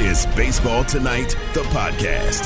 is Baseball Tonight, the podcast.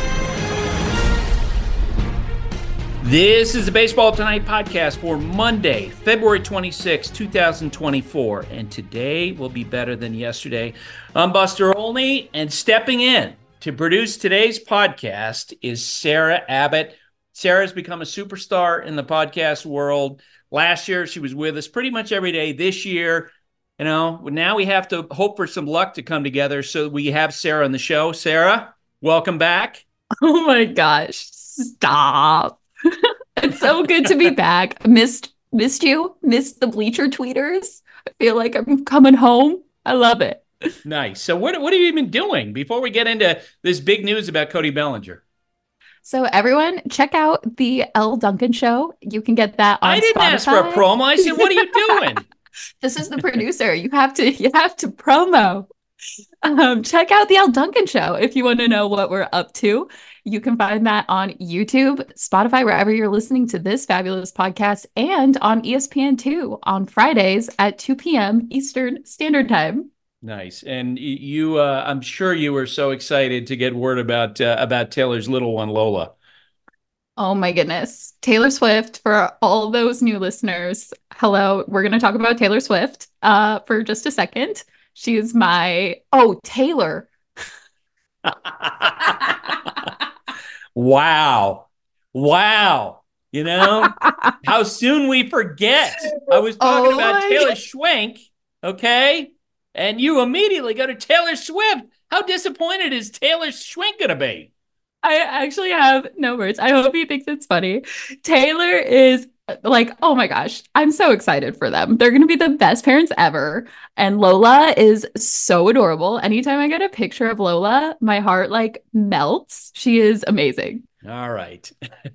This is the Baseball Tonight podcast for Monday, February 26, 2024. And today will be better than yesterday. I'm Buster Olney, and stepping in to produce today's podcast is Sarah Abbott. Sarah's become a superstar in the podcast world. Last year, she was with us pretty much every day. This year, now we have to hope for some luck to come together so we have Sarah on the show. Sarah, welcome back. Oh my gosh, stop. It's so good to be back. Missed you. Missed the Bleacher Tweeters. I feel like I'm coming home. I love it. Nice. So what have you been doing before we get into this big news about Cody Bellinger? So everyone, check out the Elle Duncan Show. You can get that on Spotify. I didn't ask for a promo. I said, what are you doing? This is the producer. You have to promo. Check out the Elle Duncan Show if you want to know what we're up to. You can find that on YouTube, Spotify, wherever you're listening to this fabulous podcast, and on ESPN2 on Fridays at 2 p.m. Eastern Standard Time. Nice. And you, I'm sure you were so excited to get word about Taylor's little one, Lola. Oh my goodness. Taylor Swift, for all those new listeners. Hello. We're going to talk about Taylor Swift for just a second. She is Taylor. Wow. How soon we forget. I was talking about Taylor Schwenk, okay? And you immediately go to Taylor Swift. How disappointed is Taylor Schwenk going to be? I actually have no words. I hope you think it's funny. Taylor is like, oh my gosh, I'm so excited for them. They're going to be the best parents ever. And Lola is so adorable. Anytime I get a picture of Lola, my heart melts. She is amazing. All right.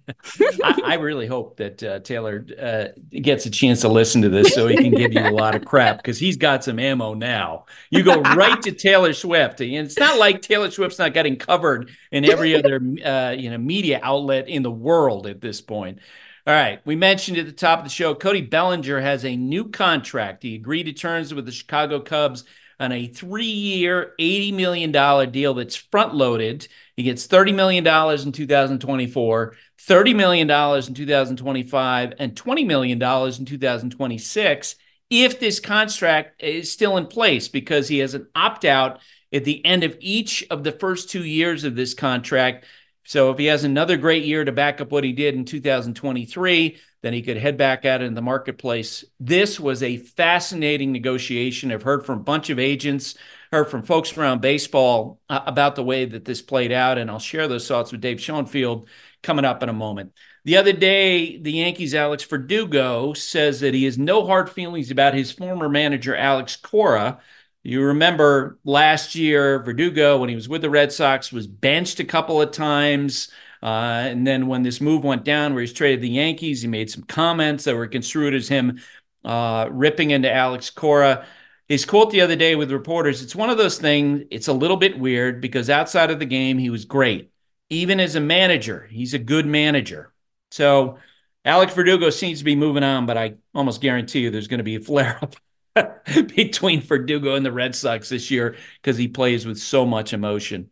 I really hope that Taylor gets a chance to listen to this so he can give you a lot of crap, because he's got some ammo now. You go right to Taylor Swift. And it's not like Taylor Swift's not getting covered in every other media outlet in the world at this point. All right. We mentioned at the top of the show, Cody Bellinger has a new contract. He agreed to terms with the Chicago Cubs on a 3-year, $80 million deal that's front-loaded. He gets $30 million in 2024, $30 million in 2025, and $20 million in 2026 if this contract is still in place, because he has an opt-out at the end of each of the first 2 years of this contract. So if he has another great year to back up what he did in 2023, then he could head back out in the marketplace. This was a fascinating negotiation. I've heard from a bunch of agents, heard from folks around baseball about the way that this played out, and I'll share those thoughts with Dave Schoenfield coming up in a moment. The other day, the Yankees' Alex Verdugo says that he has no hard feelings about his former manager, Alex Cora. You remember last year, Verdugo, when he was with the Red Sox, was benched a couple of times. And then when this move went down where he's traded the Yankees, he made some comments that were construed as him ripping into Alex Cora. His quote the other day with reporters, it's one of those things, it's a little bit weird because outside of the game, he was great. Even as a manager, he's a good manager. So Alex Verdugo seems to be moving on, but I almost guarantee you there's going to be a flare-up between Verdugo and the Red Sox this year because he plays with so much emotion.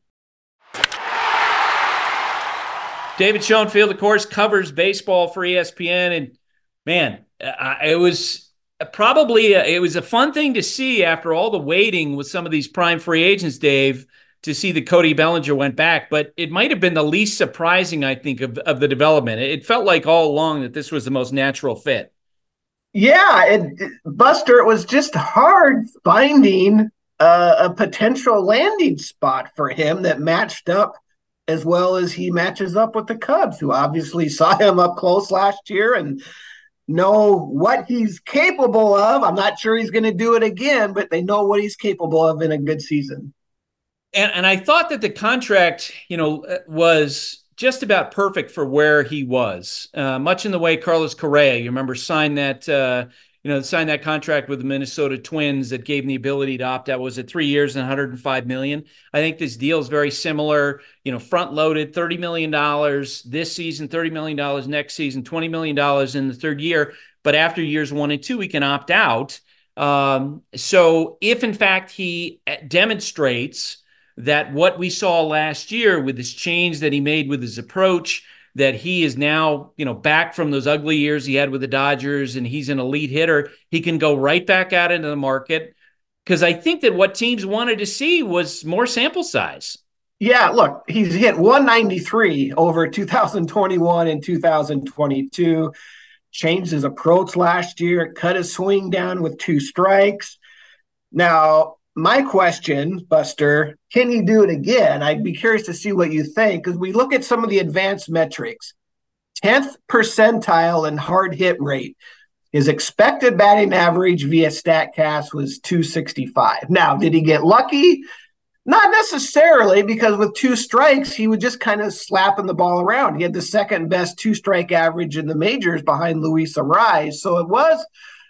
David Schoenfield, of course, covers baseball for ESPN. And man, it was a fun thing to see after all the waiting with some of these prime free agents, Dave, to see that Cody Bellinger went back. But it might have been the least surprising, I think, of the development. It felt like all along that this was the most natural fit. Yeah, Buster, it was just hard finding a potential landing spot for him that matched up as well as he matches up with the Cubs, who obviously saw him up close last year and know what he's capable of. I'm not sure he's going to do it again, but they know what he's capable of in a good season. And I thought that the contract, was just about perfect for where he was, much in the way Carlos Correa, you remember, signed that contract with the Minnesota Twins that gave him the ability to opt out. Was it 3 years and $105 million? I think this deal is very similar, front loaded, $30 million this season, $30 million next season, $20 million in the third year. But after years 1 and 2, he can opt out. So if in fact he demonstrates that what we saw last year with this change that he made with his approach, that he is now, back from those ugly years he had with the Dodgers, and he's an elite hitter, he can go right back out into the market. Because I think that what teams wanted to see was more sample size. Yeah, look, he's hit 193 over 2021 and 2022. Changed his approach last year, cut his swing down with 2 strikes. Now, my question, Buster, can he do it again? I'd be curious to see what you think, because we look at some of the advanced metrics. 10th percentile in hard hit rate. His expected batting average via StatCast was 265. Now, did he get lucky? Not necessarily, because with 2 strikes, he was just kind of slapping the ball around. He had the second best 2-strike average in the majors behind Luis Arraez. So it was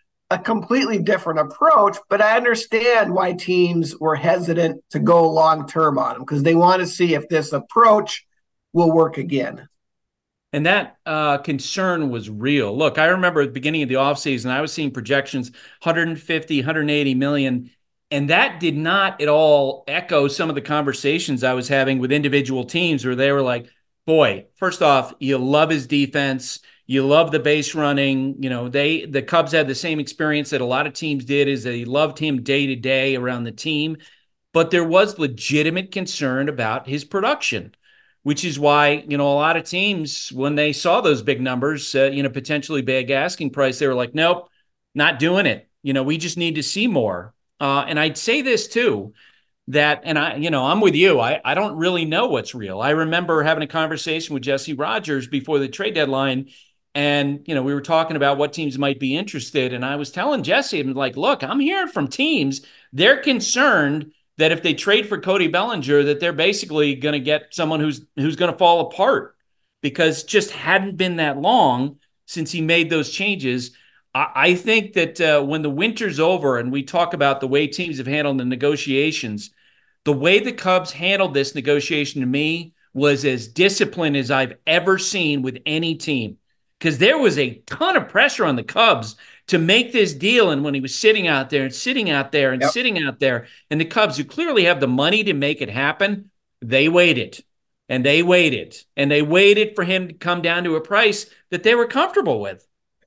a completely different approach, but I understand why teams were hesitant to go long-term on him, because they want to see if this approach will work again. And that concern was real. Look, I remember at the beginning of the offseason, I was seeing projections 150, 180 million. And that did not at all echo some of the conversations I was having with individual teams where they were like, boy, first off, you love his defense. You love the base running. The Cubs had the same experience that a lot of teams did, is they loved him day to day around the team. But there was legitimate concern about his production, which is why, a lot of teams, when they saw those big numbers, potentially big asking price, they were like, nope, not doing it. We just need to see more. And I'd say this too, that, and I'm with you. I don't really know what's real. I remember having a conversation with Jesse Rogers before the trade deadline, and, we were talking about what teams might be interested. And I was telling Jesse, I'm like, look, I'm hearing from teams, they're concerned that if they trade for Cody Bellinger, that they're basically going to get someone who's going to fall apart, because it just hadn't been that long since he made those changes. I think that when the winter's over and we talk about the way teams have handled the negotiations, the way the Cubs handled this negotiation to me was as disciplined as I've ever seen with any team, because there was a ton of pressure on the Cubs to make this deal. And when he was sitting out there and sitting out there and sitting out there, and the Cubs, who clearly have the money to make it happen, they waited and they waited and they waited for him to come down to a price that they were comfortable with.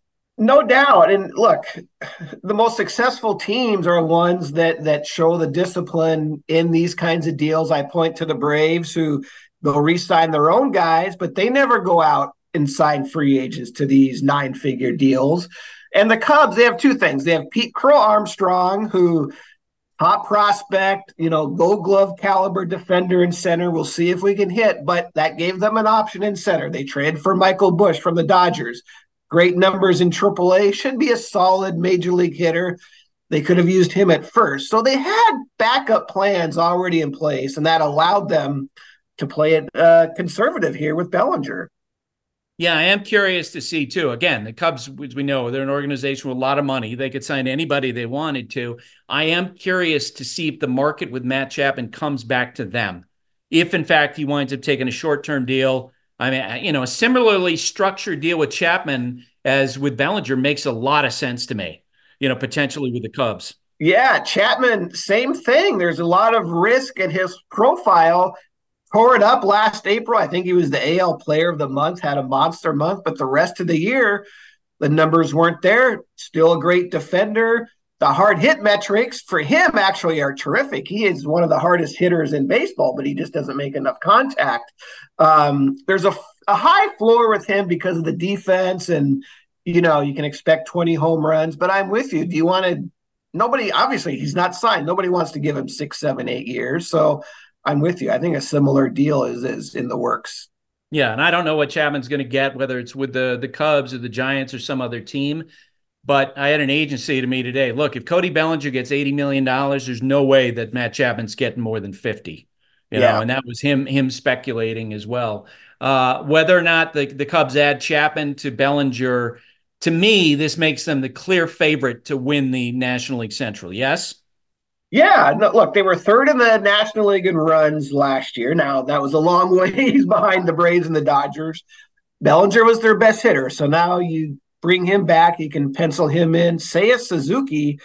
No doubt. And look, the most successful teams are ones that show the discipline in these kinds of deals. I point to the Braves, who they'll re-sign their own guys, but they never go out and sign free agents to these 9-figure deals. And the Cubs, they have 2 things. They have Pete Crow Armstrong, who top prospect, Gold Glove caliber defender in center. We'll see if we can hit, but that gave them an option in center. They traded for Michael Busch from the Dodgers. Great numbers in AAA, should be a solid major league hitter. They could have used him at first. So they had backup plans already in place, and that allowed them to play it conservative here with Bellinger. Yeah, I am curious to see, too. Again, the Cubs, as we know, they're an organization with a lot of money. They could sign anybody they wanted to. I am curious to see if the market with Matt Chapman comes back to them. If, in fact, he winds up taking a short-term deal, I mean, a similarly structured deal with Chapman as with Bellinger makes a lot of sense to me, potentially with the Cubs. Yeah, Chapman, same thing. There's a lot of risk in his profile. Tore it up last April. I think he was the AL Player of the Month, had a monster month, but the rest of the year, the numbers weren't there. Still a great defender. The hard hit metrics for him actually are terrific. He is one of the hardest hitters in baseball, but he just doesn't make enough contact. There's a high floor with him because of the defense, and, you can expect 20 home runs, but I'm with you. Do you want to – nobody – obviously, he's not signed. Nobody wants to give him 6, 7, 8 years. So I'm with you. I think a similar deal is in the works. Yeah, and I don't know what Chapman's going to get, whether it's with the Cubs or the Giants or some other team. But I had an agent say to me today, look, if Cody Bellinger gets $80 million, there's no way that Matt Chapman's getting more than 50. You know, and that was him speculating as well. Whether or not the Cubs add Chapman to Bellinger, to me, this makes them the clear favorite to win the National League Central. Yes? Yeah. No, look, they were third in the National League in runs last year. Now, that was a long ways behind the Braves and the Dodgers. Bellinger was their best hitter. So now you bring him back. You can pencil him in. Seiya Suzuki,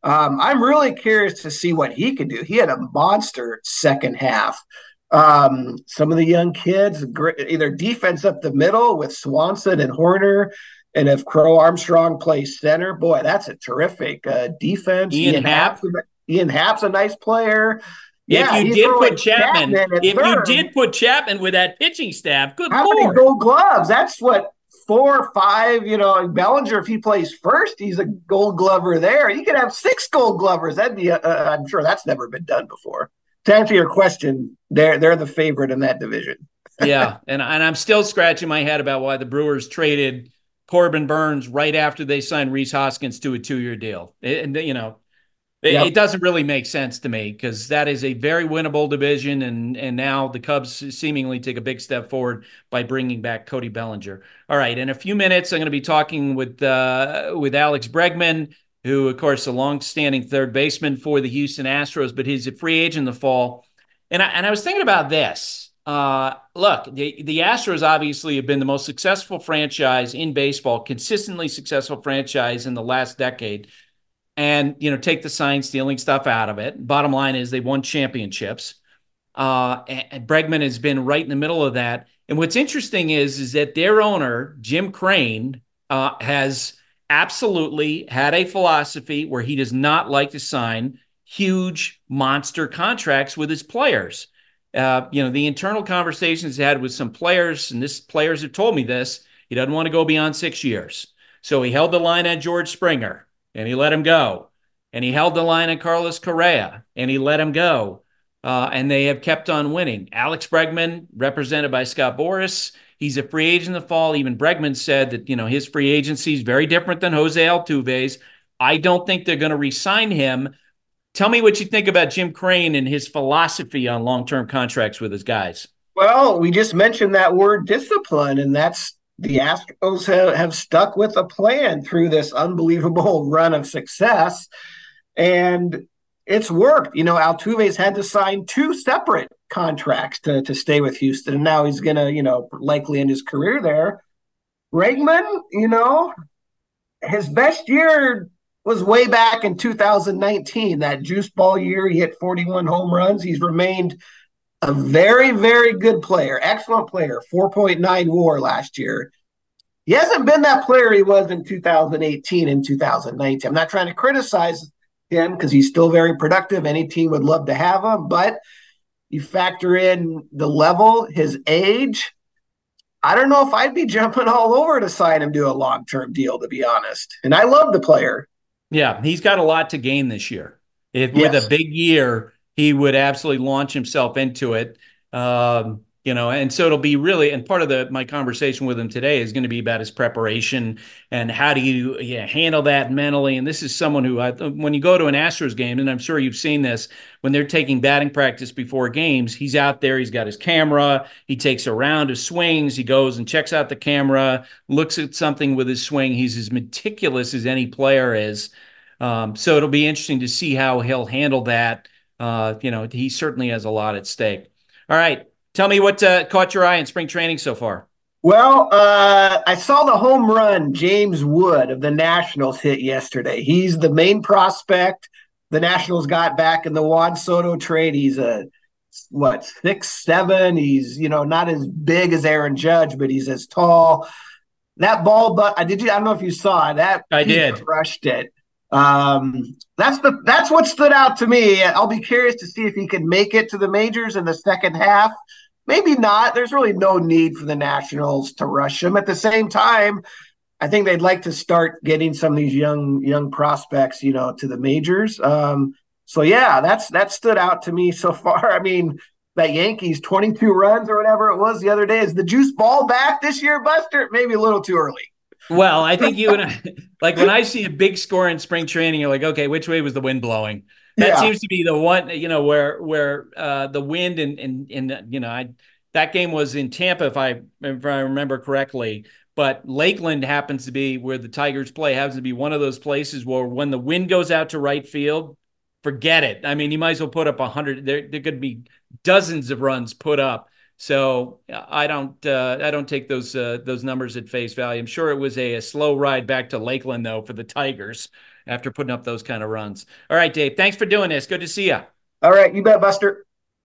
I'm really curious to see what he can do. He had a monster second half. Some of the young kids, either defense up the middle with Swanson and Horner, and if Crow Armstrong plays center, boy, that's a terrific defense. Ian Happ. Ian Happ's a nice player. Yeah, if you did put Chapman with that pitching staff, good how Lord. Many Gold Gloves? That's what 4 or 5. Bellinger, if he plays first, he's a Gold Glover there. You could have 6 Gold Glovers. That'd be I'm sure that's never been done before. To answer your question, they're the favorite in that division. Yeah, and I'm still scratching my head about why the Brewers traded Corbin Burns right after they signed Rhys Hoskins to a 2-year deal. It doesn't really make sense to me because that is a very winnable division, and now the Cubs seemingly take a big step forward by bringing back Cody Bellinger. All right, in a few minutes, I'm going to be talking with Alex Bregman, who, of course, is a long-standing third baseman for the Houston Astros, but he's a free agent in the fall. And I was thinking about this. Look, the Astros obviously have been the most successful franchise in baseball, consistently successful franchise in the last decade. And, take the sign-stealing stuff out of it. Bottom line is they've won championships. And Bregman has been right in the middle of that. And what's interesting is that their owner, Jim Crane, has absolutely had a philosophy where he does not like to sign huge monster contracts with his players. The internal conversations he had with some players, and players have told me this, he doesn't want to go beyond 6 years. So he held the line on George Springer, and he let him go. And he held the line on Carlos Correa, and he let him go. And they have kept on winning. Alex Bregman, represented by Scott Boras, he's a free agent in the fall. Even Bregman said that, his free agency is very different than Jose Altuve's. I don't think they're going to re-sign him. Tell me what you think about Jim Crane and his philosophy on long-term contracts with his guys. Well, we just mentioned that word discipline, and that's the Astros have stuck with a plan through this unbelievable run of success, and it's worked. Altuve's had to sign 2 separate contracts to stay with Houston, and now he's going to, likely end his career there. Bregman, his best year was way back in 2019, that juice ball year. He hit 41 home runs. He's remained a very, very good player, excellent player, 4.9 WAR last year. He hasn't been that player he was in 2018 and 2019. I'm not trying to criticize him because he's still very productive. Any team would love to have him, but you factor in the level, his age. I don't know if I'd be jumping all over to sign him to a long-term deal, to be honest. And I love the player. Yeah, he's got a lot to gain this year. With a big year, he would absolutely launch himself into it. And so it'll be really, and part of my conversation with him today is going to be about his preparation and how do you handle that mentally. And this is someone who, when you go to an Astros game, and I'm sure you've seen this, when they're taking batting practice before games, he's out there, he's got his camera, he takes a round of swings, he goes and checks out the camera, looks at something with his swing. He's as meticulous as any player is. So it'll be interesting to see how he'll handle that. He certainly has a lot at stake. All right. Tell me what caught your eye in spring training so far. Well, I saw the home run James Wood of the Nationals hit yesterday. He's the main prospect the Nationals got back in the Juan Soto trade. He's 6'7". He's, not as big as Aaron Judge, but he's as tall. That ball, but I don't know if you saw that. I did. Crushed it. That's what stood out to me. I'll be curious to see if he can make it to the majors in the second half. Maybe not. There's really no need for the Nationals to rush him. At the same time, I think they'd like to start getting some of these young prospects, to the majors. That stood out to me so far. I mean, that Yankees 22 runs or whatever it was the other day. Is the juice ball back this year, Buster? Maybe a little too early. Well, I think you and I, like when I see a big score in spring training, you're like, okay, which way was the wind blowing? That seems to be the one, where the wind and that game was in Tampa, if I remember correctly. But Lakeland happens to be where the Tigers play, happens to be one of those places where when the wind goes out to right field, forget it. I mean, you might as well put up 100. There could be dozens of runs put up. So I don't take those numbers at face value. I'm sure it was a slow ride back to Lakeland though for the Tigers after putting up those kind of runs. All right, Dave, thanks for doing this. Good to see you. All right, you bet, Buster.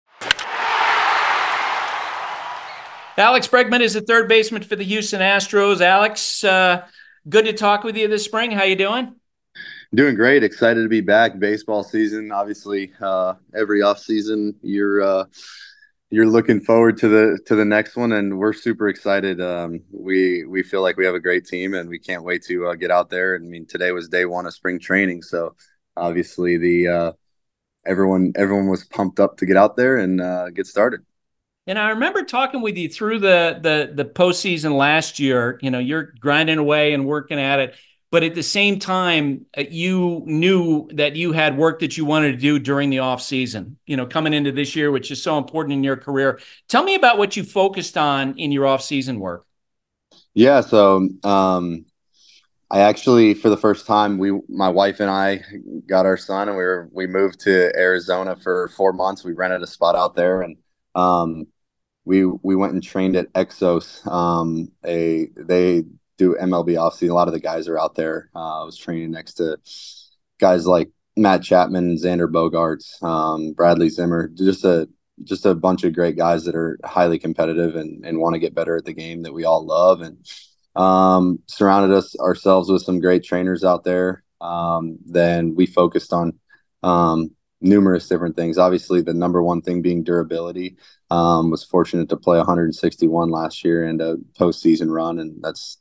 Alex Bregman is the third baseman for the Houston Astros. Alex, good to talk with you this spring. How you doing? Doing great. Excited to be back. Baseball season, obviously, every off season you're looking forward to the next one, and we're super excited. We feel like we have a great team, and we can't wait to get out there. I mean, today was day one of spring training, so obviously everyone was pumped up to get out there and get started. And I remember talking with you through the postseason last year. You know, you're grinding away and working at it, but at the same time, you knew that you had work that you wanted to do during the off season. You know, coming into this year, which is so important in your career. Tell me about what you focused on in your off season work. Yeah, so I actually, for the first time, my wife and I got our son, and we moved to Arizona for 4 months. We rented a spot out there, and we went and trained at Exos. They do MLB offseason. A lot of the guys are out there. I was training next to guys like Matt Chapman, Xander Bogaerts, Bradley Zimmer, just a bunch of great guys that are highly competitive and want to get better at the game that we all love, and surrounded ourselves with some great trainers out there. Then we focused on numerous different things. Obviously, the number one thing being durability. Was fortunate to play 161 last year and a postseason run, and that's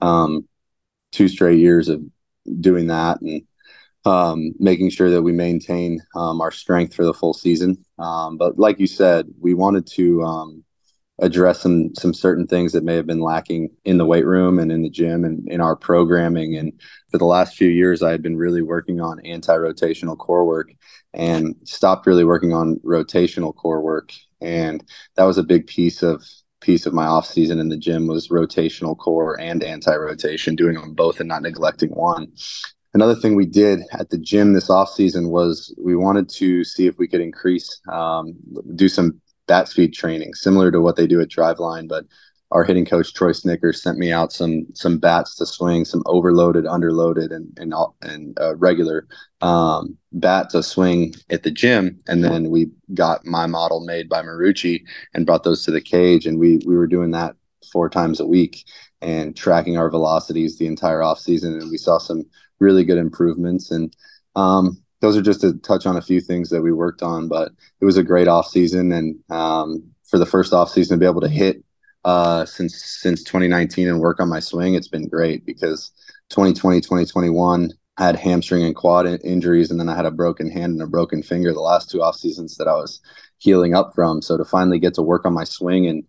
2 straight years of doing that and making sure that we maintain our strength for the full season. But like you said, we wanted to address some certain things that may have been lacking in the weight room and in the gym and in our programming. And for the last few years, I had been really working on anti-rotational core work and stopped really working on rotational core work. And that was a big piece of my off season in the gym, was rotational core and anti-rotation, doing them both and not neglecting one. Another thing we did at the gym this off season was we wanted to see if we could increase, do some bat speed training, similar to what they do at Driveline. But our hitting coach, Troy Snickers, sent me out some bats to swing, some overloaded, underloaded, and regular bat to swing at the gym. And then we got my model made by Marucci and brought those to the cage. And we were doing that 4 times a week and tracking our velocities the entire off season. And we saw some really good improvements. And those are just to touch on a few things that we worked on, but it was a great off season. And for the first off season to be able to hit since 2019 and work on my swing, it's been great, because 2020, 2021, I had hamstring and quad injuries, and then I had a broken hand and a broken finger the last 2 off seasons that I was healing up from. So to finally get to work on my swing and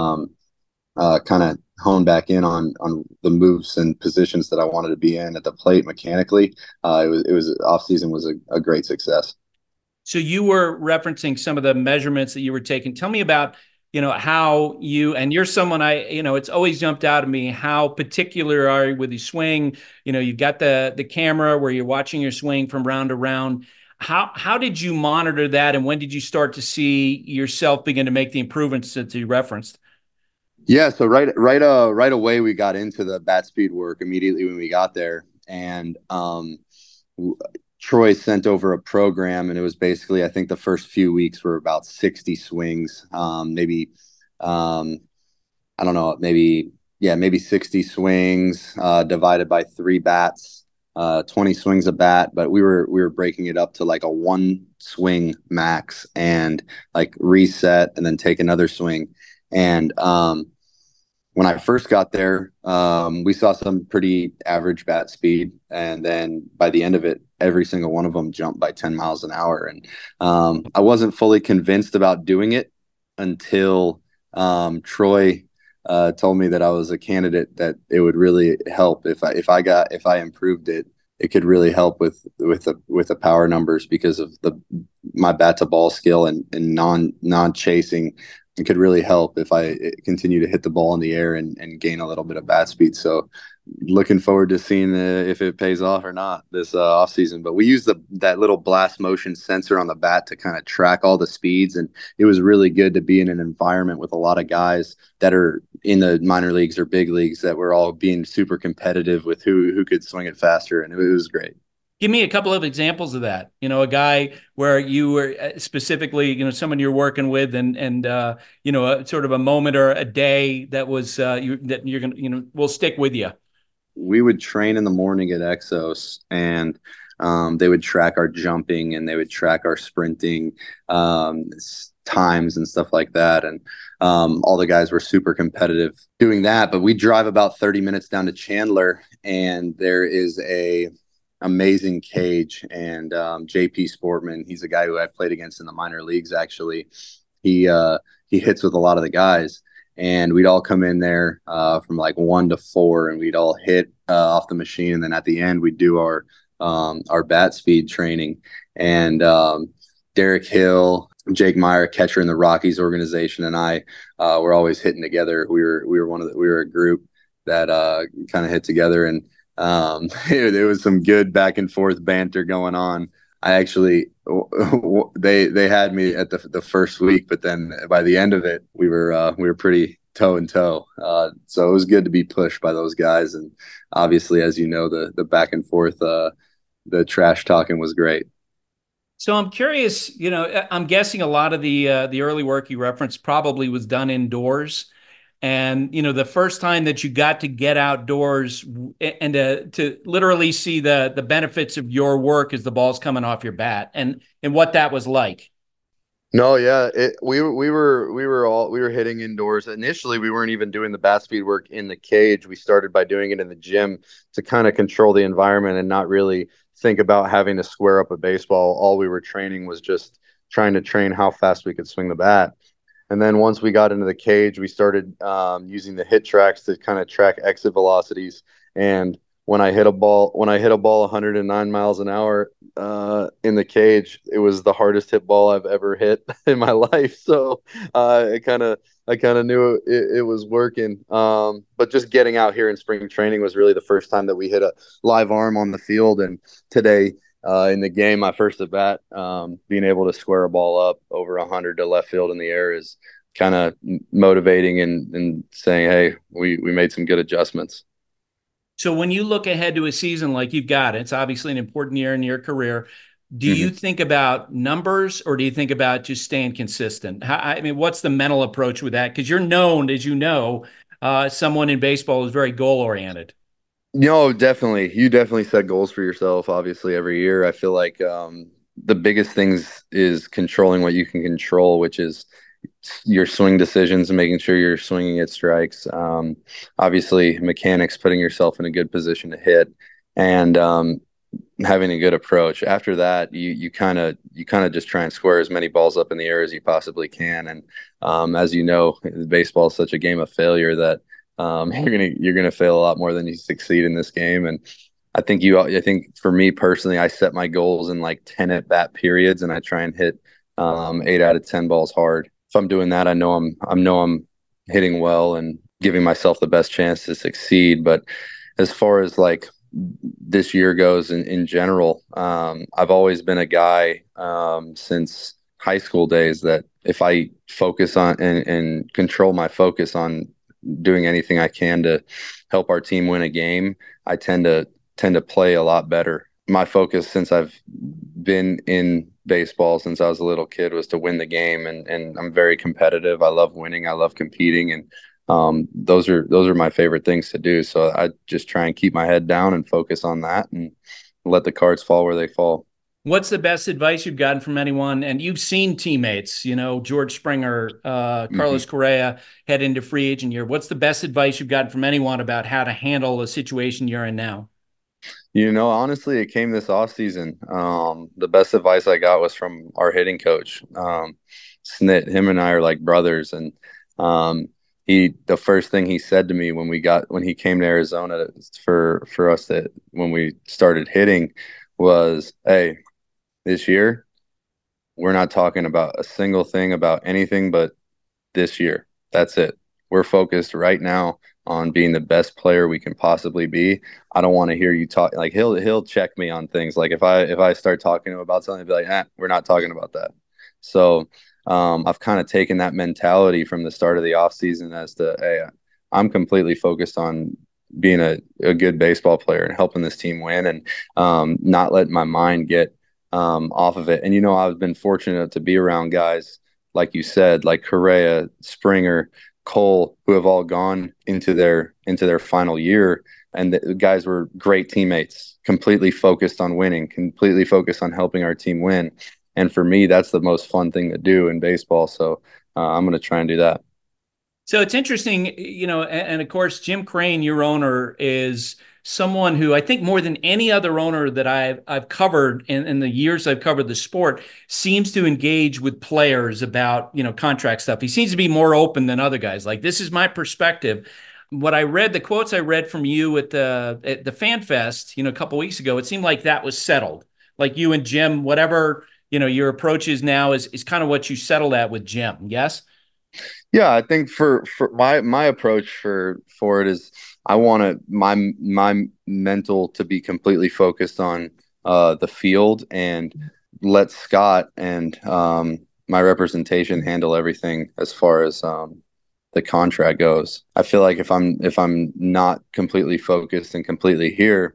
kind of hone back in on the moves and positions that I wanted to be in at the plate mechanically, it was off season was a great success. So you were referencing some of the measurements that you were taking. Tell me about, how you're someone it's always jumped out at me, how particular are you with your swing? You've got the camera where you're watching your swing from round to round. How did you monitor that, and when did you start to see yourself begin to make the improvements that you referenced? Yeah, so right away we got into the bat speed work immediately when we got there, and Troy sent over a program, and it was basically, I think the first few weeks were about 60 swings, maybe 60 swings divided by 3 bats, 20 swings a bat. But we were breaking it up to like a 1 swing max, and like reset and then take another swing. And when I first got there, we saw some pretty average bat speed. And then by the end of it, every single one of them jumped by 10 miles an hour. And I wasn't fully convinced about doing it until Troy told me that I was a candidate, that it would really help if I improved it. It could really help with the power numbers because of my bat to ball skill and non chasing. It could really help if I continue to hit the ball in the air and gain a little bit of bat speed. So looking forward to seeing if it pays off or not this off season. But we use that little blast motion sensor on the bat to kind of track all the speeds, and it was really good to be in an environment with a lot of guys that are in the minor leagues or big leagues that were all being super competitive with who could swing it faster, and it was great. Give me a couple of examples of that. A guy where you were specifically, someone you're working with, and a sort of a moment or a day that was that you're gonna, will stick with you. We would train in the morning at Exos, and they would track our jumping and they would track our sprinting times and stuff like that. And all the guys were super competitive doing that. But we drive about 30 minutes down to Chandler, and there is a amazing cage. And JP Sportman, he's a guy who I played against in the minor leagues. Actually, he hits with a lot of the guys. And we'd all come in there from like 1 to 4, and we'd all hit off the machine. And then at the end, we'd do our bat speed training. And Derek Hill, Jake Meyer, catcher in the Rockies organization, and I were always hitting together. We were a group that kind of hit together, and there was some good back and forth banter going on. I actually, they had me at the first week, but then by the end of it, we were pretty toe and toe. So it was good to be pushed by those guys. And obviously, as you know, the back and forth, the trash talking was great. So I'm curious, I'm guessing a lot of the early work you referenced probably was done indoors. And, the first time that you got to get outdoors and to literally see the benefits of your work as the ball's coming off your bat, and what that was like. No, yeah, we were hitting indoors. Initially, we weren't even doing the bat speed work in the cage. We started by doing it in the gym to kind of control the environment and not really think about having to square up a baseball. All we were training was just trying to train how fast we could swing the bat. And then once we got into the cage, we started using the hit tracks to kind of track exit velocities. And when I hit a ball 109 miles an hour in the cage, it was the hardest hit ball I've ever hit in my life. So I kind of knew it was working. But just getting out here in spring training was really the first time that we hit a live arm on the field. And today, in the game, my first at bat, being able to square a ball up over 100 to left field in the air is kind of motivating and saying, hey, we made some good adjustments. So when you look ahead to a season like you've got, it's obviously an important year in your career. Do you think about numbers, or do you think about just staying consistent? What's the mental approach with that? Because you're known, as you know, someone in baseball who's very goal oriented. No, definitely. You definitely set goals for yourself, obviously, every year. I feel like the biggest things is controlling what you can control, which is your swing decisions and making sure you're swinging at strikes. Obviously, mechanics, putting yourself in a good position to hit, and having a good approach. After that, you kind of just try and square as many balls up in the air as you possibly can. And as you know, baseball is such a game of failure that you're gonna fail a lot more than you succeed in this game. And I think for me personally, I set my goals in like 10 at bat periods, and I try and hit 8 out of 10 balls hard. If I'm doing that, I know I'm hitting well and giving myself the best chance to succeed. But as far as like this year goes in general, I've always been a guy since high school days that if I focus on and control my focus on doing anything I can to help our team win a game, I tend to play a lot better. My focus since I've been in baseball since I was a little kid was to win the game, and I'm very competitive. I love winning. I love competing, and those are my favorite things to do. So I just try and keep my head down and focus on that and let the cards fall where they fall. What's the best advice you've gotten from anyone? And you've seen teammates, George Springer, Carlos Correa head into free agent year. What's the best advice you've gotten from anyone about how to handle the situation you're in now? Honestly, it came this offseason. The best advice I got was from our hitting coach, Snit. Him and I are like brothers. And the first thing he said to me when he came to Arizona for us when we started hitting was, hey, this year, we're not talking about a single thing about anything but this year. That's it. We're focused right now on being the best player we can possibly be. I don't want to hear you talk. Like he'll check me on things. Like if I start talking to him about something, he'll be like, we're not talking about that. So I've kind of taken that mentality from the start of the offseason as to, hey, I'm completely focused on being a good baseball player and helping this team win, and not letting my mind get off of it. And, I've been fortunate to be around guys, like you said, like Correa, Springer, Cole, who have all gone into their final year. And the guys were great teammates, completely focused on winning, completely focused on helping our team win. And for me, that's the most fun thing to do in baseball. So I'm going to try and do that. So it's interesting, and of course, Jim Crane, your owner, is someone who I think more than any other owner that I've covered in the years I've covered the sport seems to engage with players about, contract stuff. He seems to be more open than other guys. Like, this is my perspective. The quotes I read from you at the Fan Fest, a couple of weeks ago, it seemed like that was settled. Like you and Jim, whatever, your approach is now is kind of what you settled at with Jim. Yes? Yeah, I think for my approach for it is I want my mental to be completely focused on the field, and let Scott and my representation handle everything as far as the contract goes. I feel like if I'm not completely focused and completely here,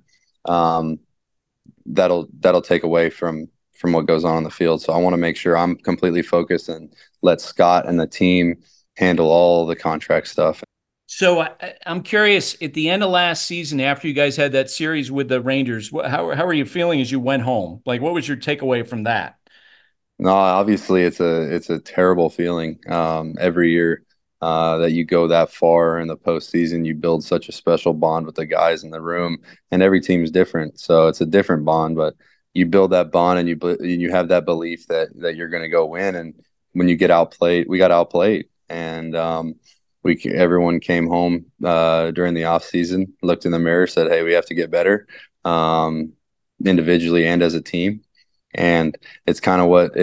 that'll take away from what goes on the field. So I want to make sure I'm completely focused and let Scott and the team handle all the contract stuff. So I'm curious, at the end of last season, after you guys had that series with the Rangers, how were you feeling as you went home? Like, what was your takeaway from that? No, obviously it's a terrible feeling. Every year that you go that far in the postseason, you build such a special bond with the guys in the room, and every team is different. So it's a different bond, but you build that bond, and you have that belief that you're going to go win. And when you get outplayed, we got outplayed. And everyone came home during the off season, looked in the mirror, said, "Hey, we have to get better, individually and as a team." And it's kind of what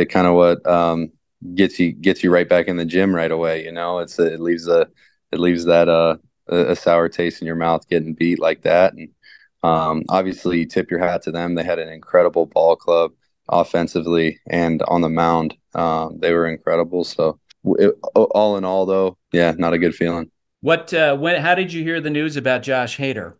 gets you right back in the gym right away. It leaves that a sour taste in your mouth getting beat like that. And obviously, you tip your hat to them. They had an incredible ball club offensively and on the mound. They were incredible. So. All in all, though, yeah, not a good feeling. How did you hear the news about Josh Hader?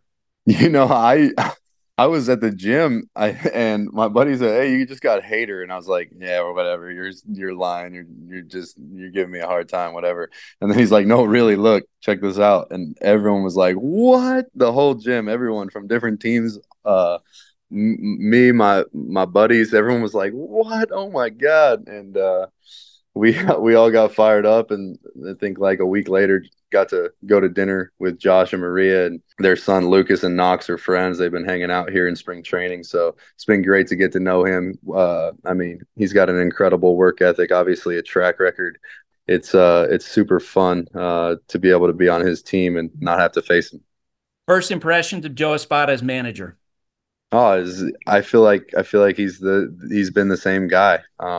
I was at the gym, and my buddy said, "Hey, you just got Hader," and I was like, "Yeah, or whatever. You're lying. You're giving me a hard time, whatever." And then he's like, "No, really, look, check this out." And everyone was like, "What?" The whole gym, everyone from different teams, me, my buddies, everyone was like, "What? Oh my God!" And we all got fired up, and I think like a week later got to go to dinner with Josh and Maria, and their son Lucas and Knox are friends. They've been hanging out here in spring training, so it's been great to get to know him. He's got an incredible work ethic, obviously a track record. It's super fun to be able to be on his team and not have to face him. First impressions of Joe Espada as manager? I feel like he's been the same guy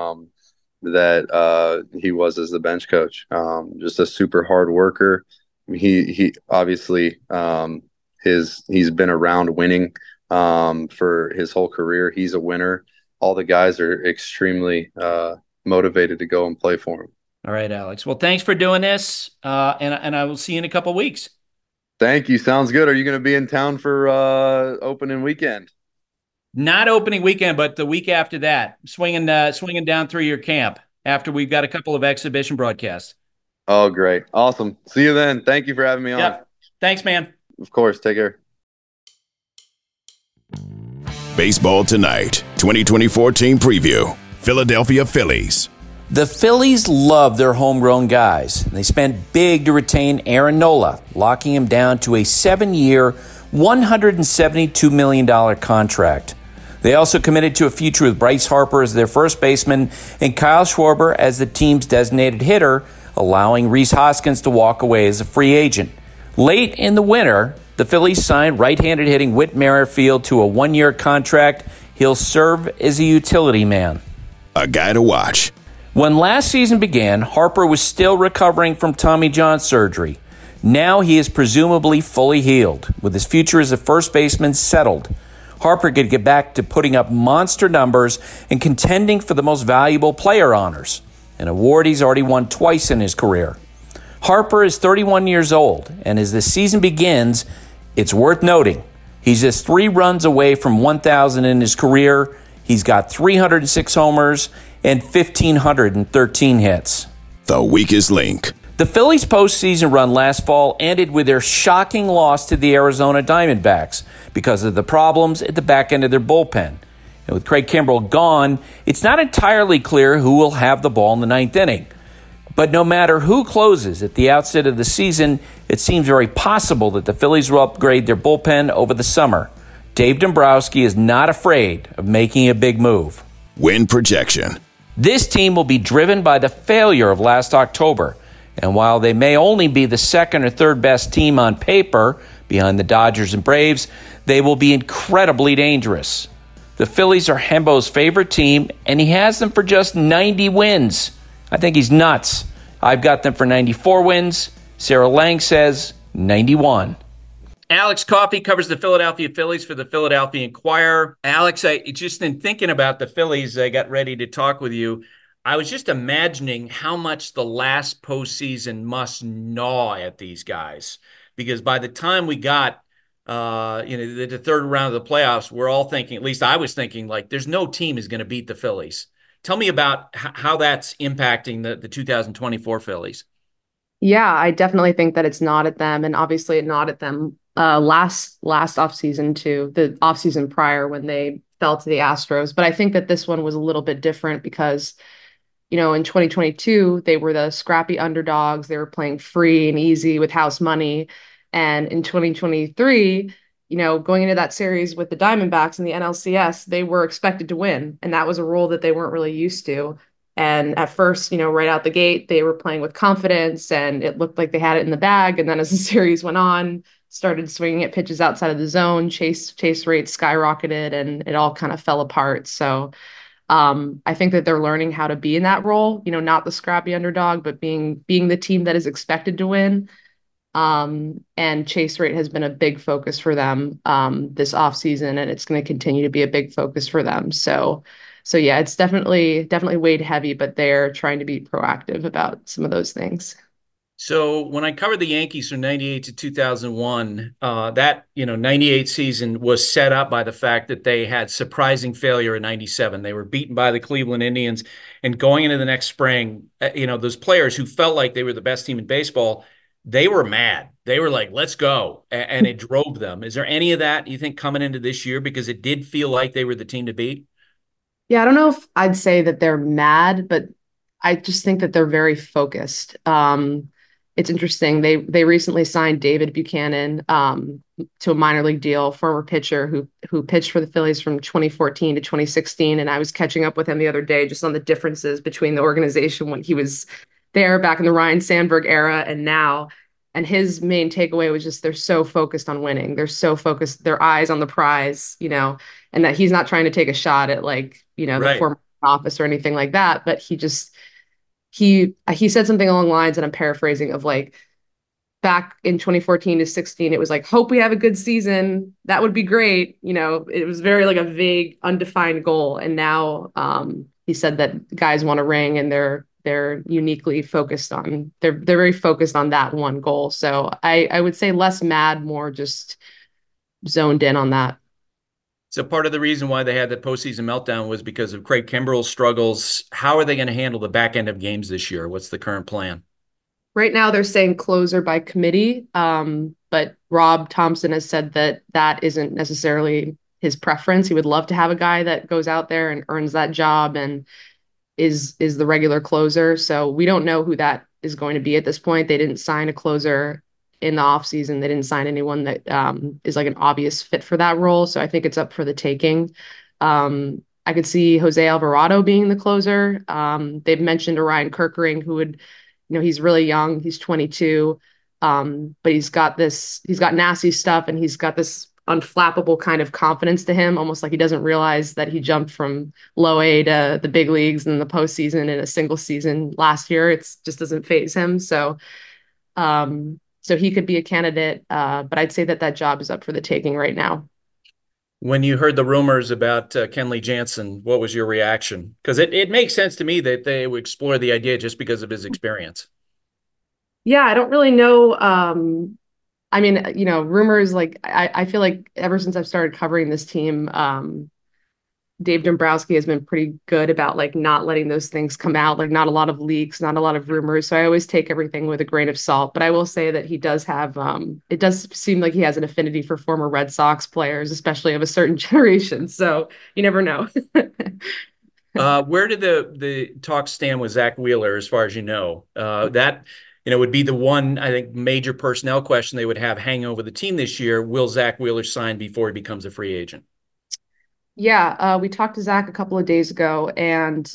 that he was as the bench coach. Just a super hard worker. He obviously he's been around winning for his whole career. He's a winner. All the guys are extremely motivated to go and play for him. All right, Alex. Well, thanks for doing this, and I will see you in a couple of weeks. Thank you. Sounds good. Are you going to be in town for opening weekend? Not opening weekend, but the week after that, swinging down through your camp after we've got a couple of exhibition broadcasts. Oh, great. Awesome. See you then. Thank you for having me on. Yeah. Thanks, man. Of course. Take care. Baseball Tonight, 2024 team preview. Philadelphia Phillies. The Phillies love their homegrown guys. They spent big to retain Aaron Nola, locking him down to a 7-year, $172 million contract. They also committed to a future with Bryce Harper as their first baseman and Kyle Schwarber as the team's designated hitter, allowing Rhys Hoskins to walk away as a free agent. Late in the winter, the Phillies signed right-handed hitting Whit Merrifield to a 1-year contract. He'll serve as a utility man. A guy to watch. When last season began, Harper was still recovering from Tommy John surgery. Now he is presumably fully healed, with his future as a first baseman settled. Harper could get back to putting up monster numbers and contending for the most valuable player honors, an award he's already won twice in his career. Harper is 31 years old, and as the season begins, it's worth noting he's just 3 runs away from 1,000 in his career. He's got 306 homers and 1,513 hits. The weakest link. The Phillies' postseason run last fall ended with their shocking loss to the Arizona Diamondbacks because of the problems at the back end of their bullpen. And with Craig Kimbrell gone, it's not entirely clear who will have the ball in the 9th inning. But no matter who closes at the outset of the season, it seems very possible that the Phillies will upgrade their bullpen over the summer. Dave Dombrowski is not afraid of making a big move. Win projection. This team will be driven by the failure of last October. And while they may only be the second or third best team on paper, behind the Dodgers and Braves, they will be incredibly dangerous. The Phillies are Hembo's favorite team, and he has them for just 90 wins. I think he's nuts. I've got them for 94 wins. Sarah Lang says 91. Alex Coffey covers the Philadelphia Phillies for the Philadelphia Inquirer. Alex, I just in thinking about the Phillies, I got ready to talk with you. I was just imagining how much the last postseason must gnaw at these guys, because by the time we got, the third round of the playoffs, we're all thinking, at least I was thinking, like, there's no team is going to beat the Phillies. Tell me about how that's impacting the 2024 Phillies. Yeah, I definitely think that it's not at them, and obviously it not at them last offseason too, the offseason prior when they fell to the Astros. But I think that this one was a little bit different because in 2022, they were the scrappy underdogs. They were playing free and easy with house money. And in 2023, going into that series with the Diamondbacks in the NLCS, they were expected to win. And that was a role that they weren't really used to. And at first, right out the gate, they were playing with confidence and it looked like they had it in the bag. And then as the series went on, started swinging at pitches outside of the zone, chase rates skyrocketed, and it all kind of fell apart. So I think that they're learning how to be in that role, not the scrappy underdog, but being the team that is expected to win. And chase rate has been a big focus for them this offseason, and it's going to continue to be a big focus for them. So yeah, it's definitely weighed heavy, but they're trying to be proactive about some of those things. So when I covered the Yankees from 98 to 2001, that 98 season was set up by the fact that they had surprising failure in 97. They were beaten by the Cleveland Indians, and going into the next spring, those players who felt like they were the best team in baseball, they were mad. They were like, let's go. And it drove them. Is there any of that, you think, coming into this year? Because it did feel like they were the team to beat. Yeah, I don't know if I'd say that they're mad, but I just think that they're very focused. It's interesting. They recently signed David Buchanan to a minor league deal, former pitcher who pitched for the Phillies from 2014 to 2016. And I was catching up with him the other day just on the differences between the organization when he was there back in the Ryan Sandberg era and now. And his main takeaway was just they're so focused on winning. They're so focused, their eyes on the prize, and that he's not trying to take a shot at right. The former office or anything like that. But he said something along the lines, and I'm paraphrasing, of like, back in 2014 to 16, it was like, hope we have a good season. That would be great. It was very like a vague, undefined goal. And now he said that guys want a ring, and they're uniquely focused on, they're very focused on that one goal. So I would say less mad, more just zoned in on that. So part of the reason why they had that postseason meltdown was because of Craig Kimbrell's struggles. How are they going to handle the back end of games this year? What's the current plan? Right now they're saying closer by committee, but Rob Thompson has said that isn't necessarily his preference. He would love to have a guy that goes out there and earns that job and is the regular closer. So we don't know who that is going to be at this point. They didn't sign a closer in the offseason. They didn't sign anyone that is like an obvious fit for that role. So I think it's up for the taking. I could see Jose Alvarado being the closer. They've mentioned Orion Kerkering, who would, he's really young. He's 22, but he's got nasty stuff, and he's got this unflappable kind of confidence to him, almost like he doesn't realize that he jumped from low A to the big leagues in the postseason in a single season last year. It just doesn't faze him. So So he could be a candidate, but I'd say that that job is up for the taking right now. When you heard the rumors about Kenley Jansen, what was your reaction? Because it makes sense to me that they would explore the idea just because of his experience. Yeah, I don't really know. I mean, rumors like I feel like ever since I've started covering this team, Dave Dombrowski has been pretty good about like not letting those things come out, like not a lot of leaks, not a lot of rumors. So I always take everything with a grain of salt. But I will say that he does have, it does seem like he has an affinity for former Red Sox players, especially of a certain generation. So you never know. Where did the talks stand with Zach Wheeler, as far as you know? That would be the one, I think, major personnel question they would have hanging over the team this year. Will Zach Wheeler sign before he becomes a free agent? Yeah, we talked to Zach a couple of days ago, and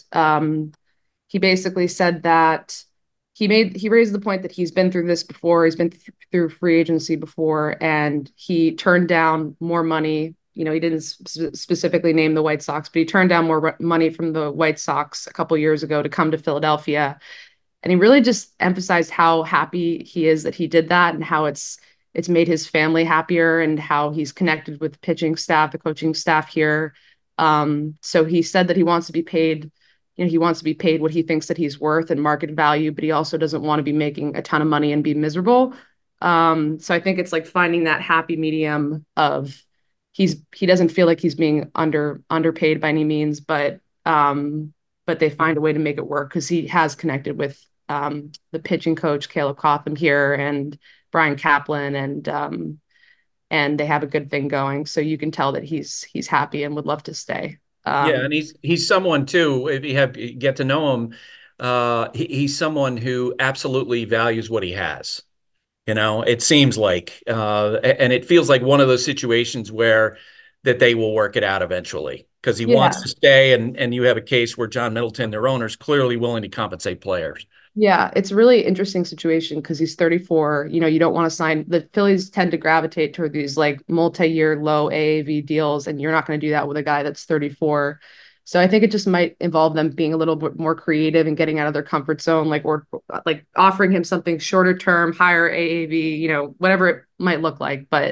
he basically said that he raised the point that he's been through this before. He's been through free agency before, and he turned down more money. He didn't specifically name the White Sox, but he turned down more money from the White Sox a couple of years ago to come to Philadelphia. And he really just emphasized how happy he is that he did that, and how it's made his family happier, and how he's connected with the pitching staff, the coaching staff here. So he said that he wants to be paid, he wants to be paid what he thinks that he's worth and market value, but he also doesn't want to be making a ton of money and be miserable. So I think it's like finding that happy medium of he doesn't feel like he's being underpaid by any means, but they find a way to make it work because he has connected with the pitching coach, Caleb Cotham here, and Brian Kaplan, and they have a good thing going. So you can tell that he's happy and would love to stay. Yeah, and he's someone too, if you get to know him, he's someone who absolutely values what he has. It seems like, and it feels like one of those situations where that they will work it out eventually because he wants to stay, and you have a case where John Middleton, their owner, is clearly willing to compensate players. Yeah, it's a really interesting situation because he's 34. You don't want to sign. The Phillies tend to gravitate toward these like multi-year low AAV deals, and you're not going to do that with a guy that's 34. So I think it just might involve them being a little bit more creative and getting out of their comfort zone, or like offering him something shorter term, higher AAV, whatever it might look like. But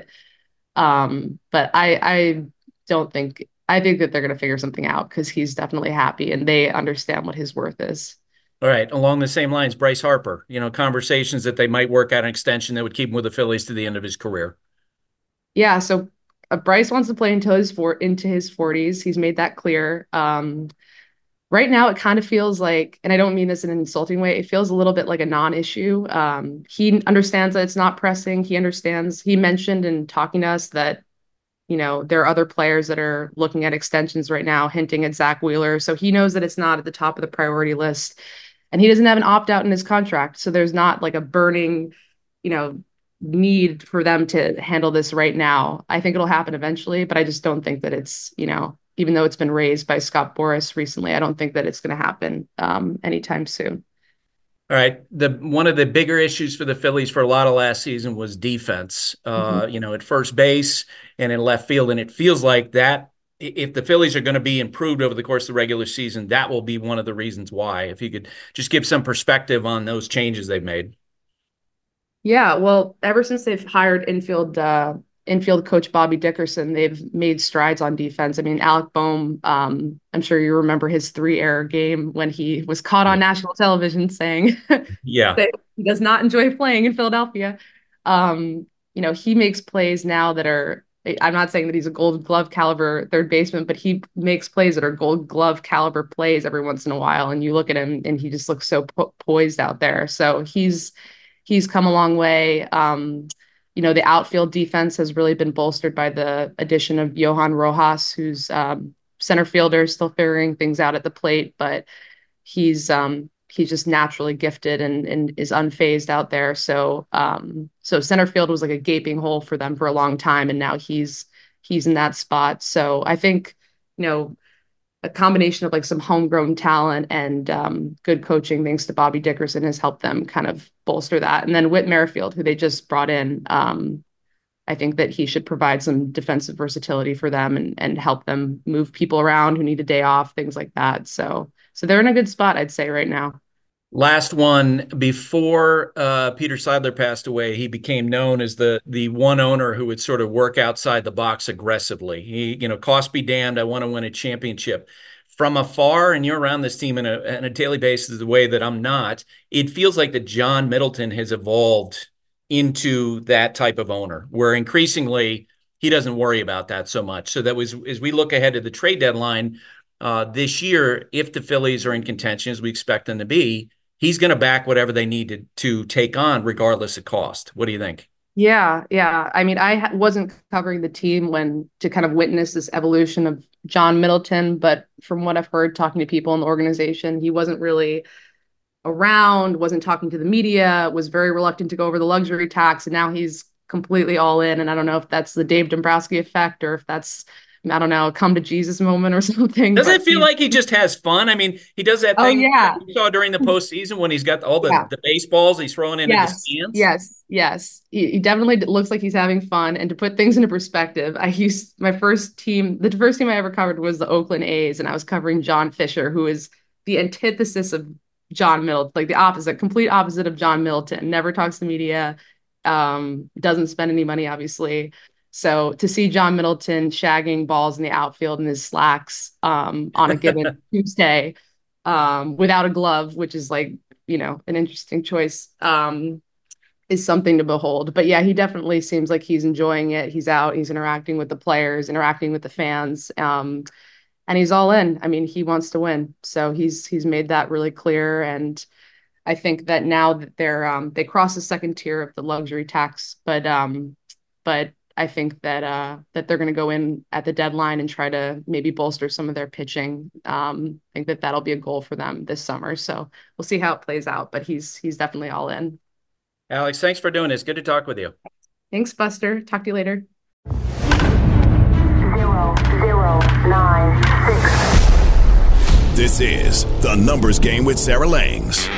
I don't think I think that they're going to figure something out because he's definitely happy and they understand what his worth is. All right. Along the same lines, Bryce Harper, conversations that they might work out an extension that would keep him with the Phillies to the end of his career. Yeah. So Bryce wants to play until into his 40s. He's made that clear. Right now, it kind of feels like, and I don't mean this in an insulting way, it feels a little bit like a non-issue. He understands that it's not pressing. He understands. He mentioned in talking to us that, there are other players that are looking at extensions right now, hinting at Zach Wheeler. So he knows that it's not at the top of the priority list. And he doesn't have an opt-out in his contract. So there's not like a burning, need for them to handle this right now. I think it'll happen eventually, but I just don't think that it's, even though it's been raised by Scott Boras recently, I don't think that it's going to happen anytime soon. All right. One of the bigger issues for the Phillies for a lot of last season was defense, at first base and in left field. And it feels like that if the Phillies are going to be improved over the course of the regular season, that will be one of the reasons why. If you could just give some perspective on those changes they've made. Yeah, well, ever since they've hired infield coach Bobby Dickerson, they've made strides on defense. I mean, Alec Boehm, I'm sure you remember his 3-error game when he was caught on national television saying that he does not enjoy playing in Philadelphia. He makes plays now that are, I'm not saying that he's a Gold Glove caliber third baseman, but he makes plays that are Gold Glove caliber plays every once in a while. And you look at him and he just looks so poised out there. So he's come a long way. The outfield defense has really been bolstered by the addition of Johan Rojas, who's center fielder, still figuring things out at the plate, but he's just naturally gifted and is unfazed out there. So center field was like a gaping hole for them for a long time, and now he's in that spot. So I think a combination of like some homegrown talent and good coaching thanks to Bobby Dickerson has helped them kind of bolster that. And then Whit Merrifield, who they just brought in, I think that he should provide some defensive versatility for them and help them move people around who need a day off, things like that. So they're in a good spot, I'd say, right now. Last one before Peter Seidler passed away, he became known as the one owner who would sort of work outside the box aggressively. He, cost be damned, I want to win a championship. From afar, and you're around this team on a daily basis the way that I'm not, it feels like that John Middleton has evolved into that type of owner, where increasingly he doesn't worry about that so much. So that was, as we look ahead to the trade deadline this year, if the Phillies are in contention, as we expect them to be, he's going to back whatever they need to take on, regardless of cost. What do you think? Yeah. I mean, I wasn't covering the team to kind of witness this evolution of John Middleton, but from what I've heard talking to people in the organization, he wasn't really around, wasn't talking to the media, was very reluctant to go over the luxury tax, and now he's completely all in. And I don't know if that's the Dave Dombrowski effect or if that's, I don't know, a come to Jesus moment or something. Does it feel like he just has fun? I mean, he does that thing that we saw during the postseason when he's got all the baseballs he's throwing into the stands. Yes. He definitely looks like he's having fun. And to put things into perspective, the first team I ever covered was the Oakland A's, and I was covering John Fisher, who is the antithesis of John Middleton, like the complete opposite of John Middleton. Never talks to media, doesn't spend any money, obviously. So to see John Middleton shagging balls in the outfield in his slacks on a given Tuesday without a glove, which is an interesting choice, is something to behold. But yeah, he definitely seems like he's enjoying it. He's out, he's interacting with the players, interacting with the fans, and he's all in. I mean, he wants to win. So he's made that really clear. And I think that now that they cross the second tier of the luxury tax, but I think that they're going to go in at the deadline and try to maybe bolster some of their pitching. I think that that'll be a goal for them this summer. So we'll see how it plays out, but he's definitely all in. Alex, thanks for doing this. Good to talk with you. Thanks, Buster. Talk to you later. 0096. This is The Numbers Game with Sarah Langs.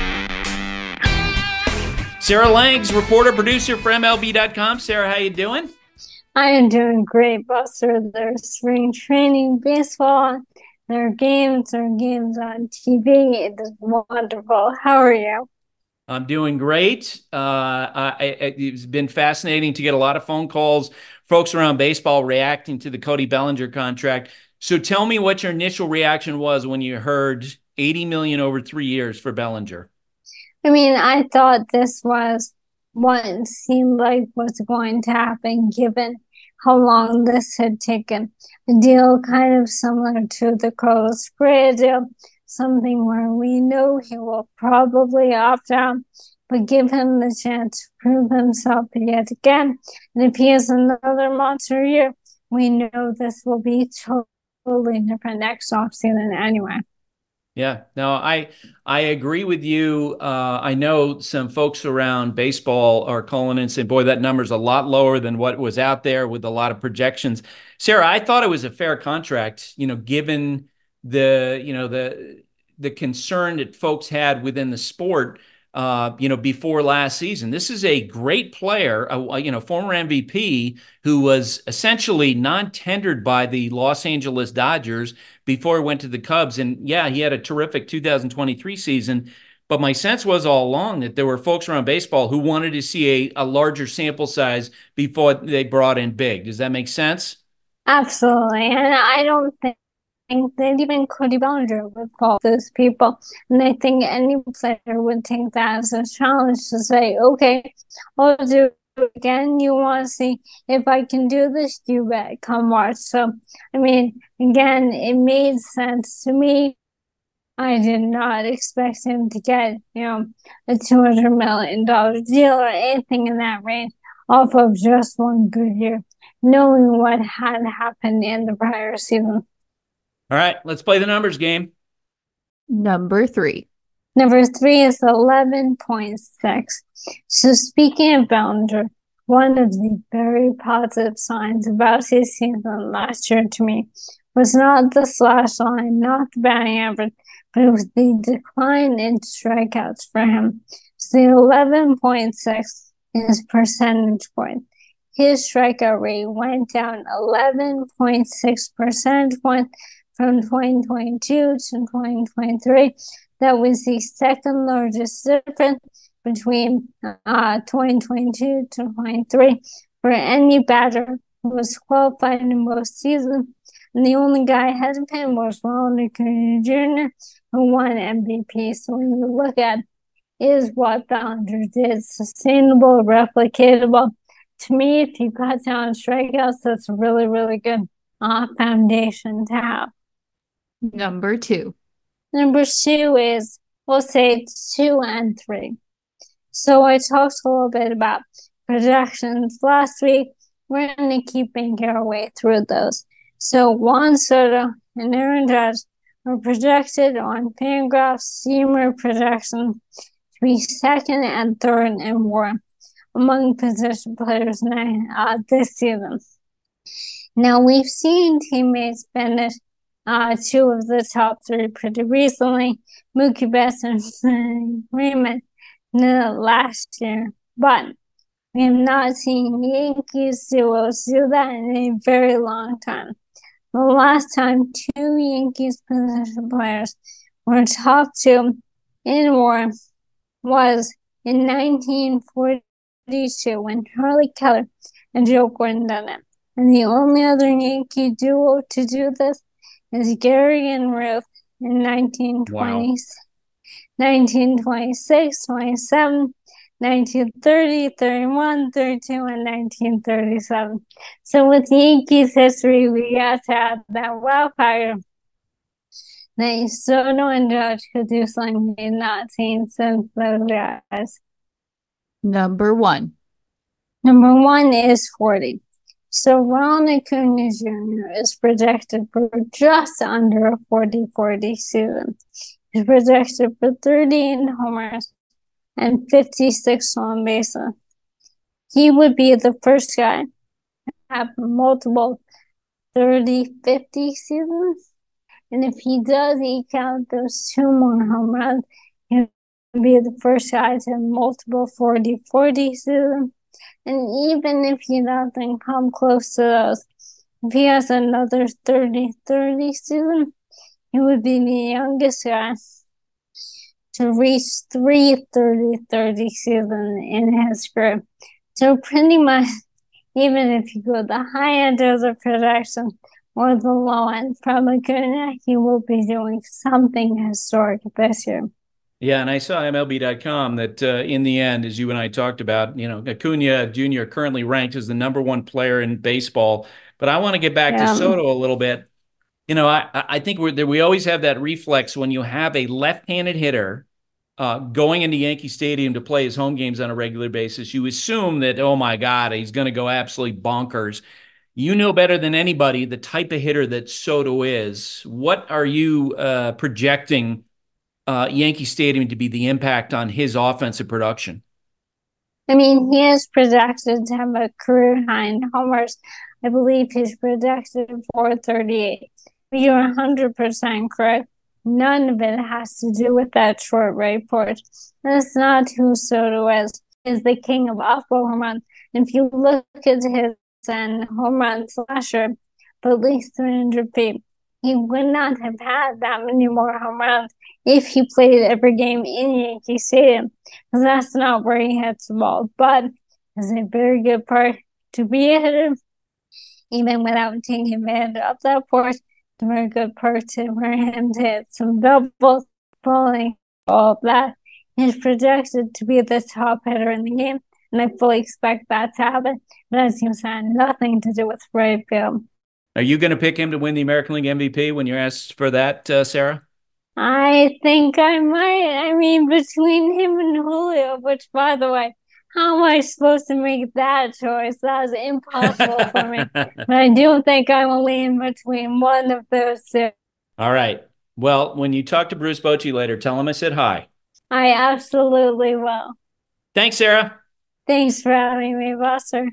Sarah Langs, reporter, producer for MLB.com. Sarah, how you doing? I am doing great, Buster. There's spring training, baseball. There are games on TV. It is wonderful. How are you? I'm doing great. It's been fascinating to get a lot of phone calls, folks around baseball reacting to the Cody Bellinger contract. So tell me what your initial reaction was when you heard $80 million over 3 years for Bellinger. I mean, I thought this was what seemed like was going to happen given how long this had taken. A deal kind of similar to the Carlos Correa deal, something where we know he will probably opt out, but give him the chance to prove himself yet again. And if he has another monster year, we know this will be totally different next offseason anyway. Yeah, no, I agree with you. I know some folks around baseball are calling and saying, boy, that number's a lot lower than what was out there with a lot of projections. Sarah, I thought it was a fair contract, given the concern that folks had within the sport, before last season. This is a great player, former MVP who was essentially non-tendered by the Los Angeles Dodgers before he went to the Cubs. And yeah, he had a terrific 2023 season. But my sense was all along that there were folks around baseball who wanted to see a larger sample size before they brought in big. Does that make sense? Absolutely. And I don't think that even Cody Bellinger would call those people. And I think any player would take that as a challenge to say, okay, I'll do it again. You want to see if I can do this? You bet. Come watch. So, I mean, again, it made sense to me. I did not expect him to get, a $200 million deal or anything in that range off of just one good year, knowing what had happened in the prior season. All right, let's play the numbers game. Number 3. Number 3 is 11.6. So speaking of Bellinger, one of the very positive signs about his season last year to me was not the slash line, not the batting average, but it was the decline in strikeouts for him. So the 11.6 is percentage point. His strikeout rate went down 11.6 percentage points from 2022 to 2023 That was the second largest difference between 2022 to 23 for any batter who was qualified in both seasons. And the only guy ahead of him was Ronald Acuna Jr., who won MVP. So when you look at is what Bellinger did sustainable, replicatable. To me, if you cut down strikeouts, that's a really, really good foundation to have. Number 2. Number 2 is, we'll say 2 and 3. So I talked a little bit about projections last week. We're going to keep making our way through those. So Juan Soto and Aaron Judge are projected on Fangraphs Steamer projection to be second and third in WAR among position players this season. Now, we've seen teammates finish 2 of the top 3 pretty recently, Mookie Betts and Freeman last year, but we have not seen Yankees duos do that in a very long time. The last time 2 Yankees position players were top 2 in WAR was in 1942 when Charlie Keller and Joe Gordon done it. And the only other Yankee duo to do this is Gary and Ruth in 1926, 27, 1930, 31, 32, and 1937. So with Yankees history, we got to have that wildfire that Soto and Judge could do something we've not seen since those guys. Number 1. Number 1 is 40. So Ronald Acuna Jr. is projected for just under a 40-40 season. He's projected for 38 homers and 56 stolen bases. He would be the first guy to have multiple 30-50 seasons. And if he does eke out those 2 more home runs, he'll be the first guy to have multiple 40-40 seasons. And even if he doesn't come close to those, if he has another 30-30 season, he would be the youngest guy to reach 3 30-30 seasons in his career. So pretty much, even if you go the high end of the projection or the low end from Acuna, he will be doing something historic this year. Yeah, and I saw MLB.com that in the end, as you and I talked about, Acuna Jr. currently ranked as the number 1 player in baseball. But I want to get back to Soto a little bit. I think we always have that reflex when you have a left-handed hitter going into Yankee Stadium to play his home games on a regular basis. You assume that, oh my God, he's going to go absolutely bonkers. You know better than anybody the type of hitter that Soto is. What are you projecting Yankee Stadium to be the impact on his offensive production? I mean, he is projected to have a career high in homers. I believe he's projected for 38. You're 100% correct. None of it has to do with that short right porch. That's not who Soto is. He's the king of off-ball home runs. And if you look at his home runs last year, for at least 300 feet, he would not have had that many more home runs if he played every game in Yankee Stadium, because that's not where he hits the ball. But it's a very good part to be a hitter, even without taking advantage of that porch. It's a very good part for him to hit some doubles, bowling, all of that. He's projected to be the top hitter in the game, and I fully expect that to happen. But as you said, nothing to do with right field. Are you going to pick him to win the American League MVP when you're asked for that, Sarah? I think I might. I mean, between him and Julio, which, by the way, how am I supposed to make that choice? That was impossible for me. But I do think I will lean between one of those 2. All right. Well, when you talk to Bruce Bochy later, tell him I said hi. I absolutely will. Thanks, Sarah. Thanks for having me, Buster.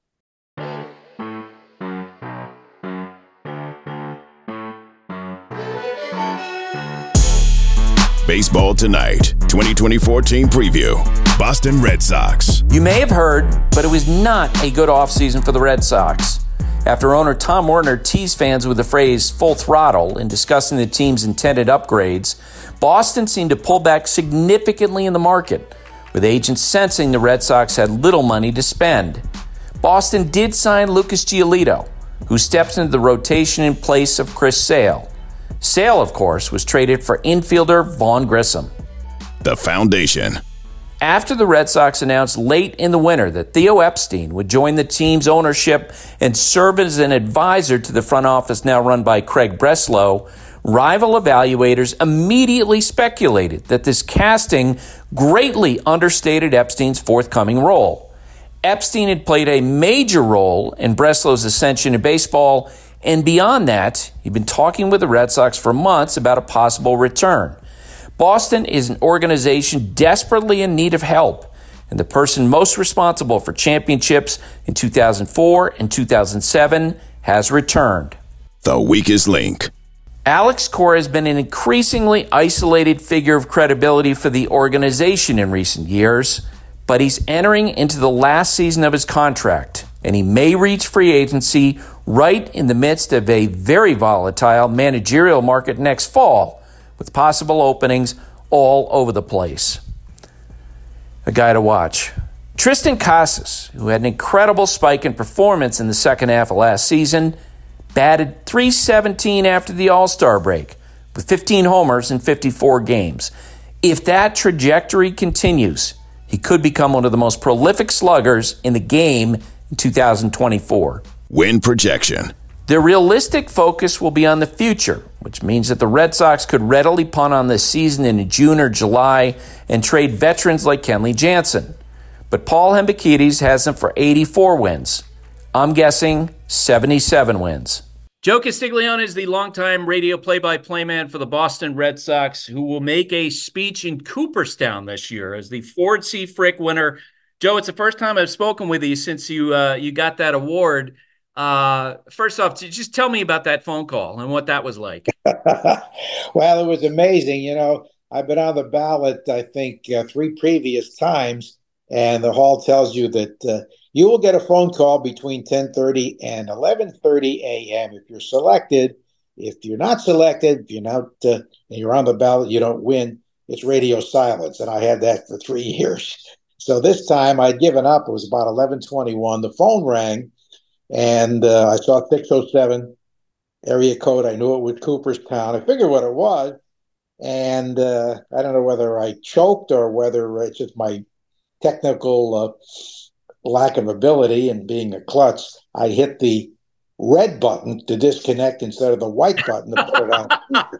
Baseball Tonight, 2024 team preview. Boston Red Sox. You may have heard, but it was not a good offseason for the Red Sox. After owner Tom Werner teased fans with the phrase full throttle in discussing the team's intended upgrades, Boston seemed to pull back significantly in the market, with agents sensing the Red Sox had little money to spend. Boston did sign Lucas Giolito, who steps into the rotation in place of Chris Sale. Sale, of course, was traded for infielder Vaughn Grissom. The Foundation. After the Red Sox announced late in the winter that Theo Epstein would join the team's ownership and serve as an advisor to the front office now run by Craig Breslow, rival evaluators immediately speculated that this casting greatly understated Epstein's forthcoming role. Epstein had played a major role in Breslow's ascension in baseball, and beyond that, he'd been talking with the Red Sox for months about a possible return. Boston is an organization desperately in need of help, and the person most responsible for championships in 2004 and 2007 has returned. The Weakest Link. Alex Cora has been an increasingly isolated figure of credibility for the organization in recent years, but he's entering into the last season of his contract, and he may reach free agency right in the midst of a very volatile managerial market next fall, with possible openings all over the place. A guy to watch. Tristan Casas, who had an incredible spike in performance in the second half of last season, batted .317 after the All-Star break, with 15 homers in 54 games. If that trajectory continues, he could become one of the most prolific sluggers in the game in 2024. Win projection. Their realistic focus will be on the future, which means that the Red Sox could readily punt on this season in June or July and trade veterans like Kenley Jansen. But Paul Hembekides has them for 84 wins. I'm guessing 77 wins. Joe Castiglione is the longtime radio play-by-play man for the Boston Red Sox, who will make a speech in Cooperstown this year as the Ford C. Frick winner. Joe, it's the first time I've spoken with you since you got that award. First off, just tell me about that phone call and what that was like. Well, it was amazing. You know, I've been on the ballot, I think, 3 previous times, and the hall tells you that you will get a phone call between 10:30 and 11:30 a.m. if you're selected. If you're not selected, if you're not, and you're on the ballot, you don't win. It's radio silence, and I had that for 3 years. So this time I'd given up. It was about 11:21. The phone rang, and I saw 607 area code. I knew it was Cooperstown. I figured what it was, and I don't know whether I choked or whether it's just my technical lack of ability and being a klutz. I hit the red button to disconnect instead of the white button to put it on.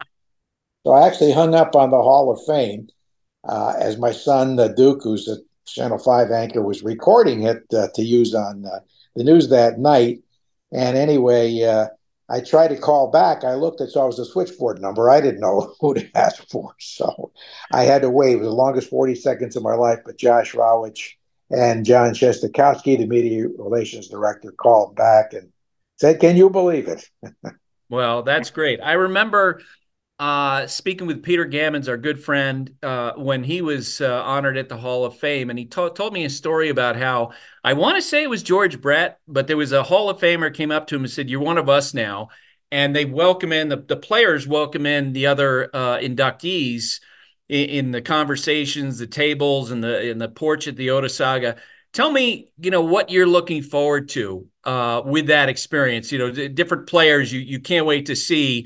So I actually hung up on the Hall of Fame as my son, Duke, who's a Channel 5 anchor, was recording it to use on the news that night. And anyway, I tried to call back. I looked, saw it was a switchboard number. I didn't know who to ask for. So I had to wait. It was the longest 40 seconds of my life. But Josh Rawich and John Shestakowski, the media relations director, called back and said, "Can you believe it?" Well, that's great. I remember speaking with Peter Gammons, our good friend, when he was honored at the Hall of Fame, and he told me a story about how, I want to say it was George Brett, but there was a Hall of Famer came up to him and said, "You're one of us now." And they welcome in, the players welcome in the other inductees in the conversations, the tables, and the porch at the Otesaga. Tell me, what you're looking forward to with that experience. Different players you can't wait to see,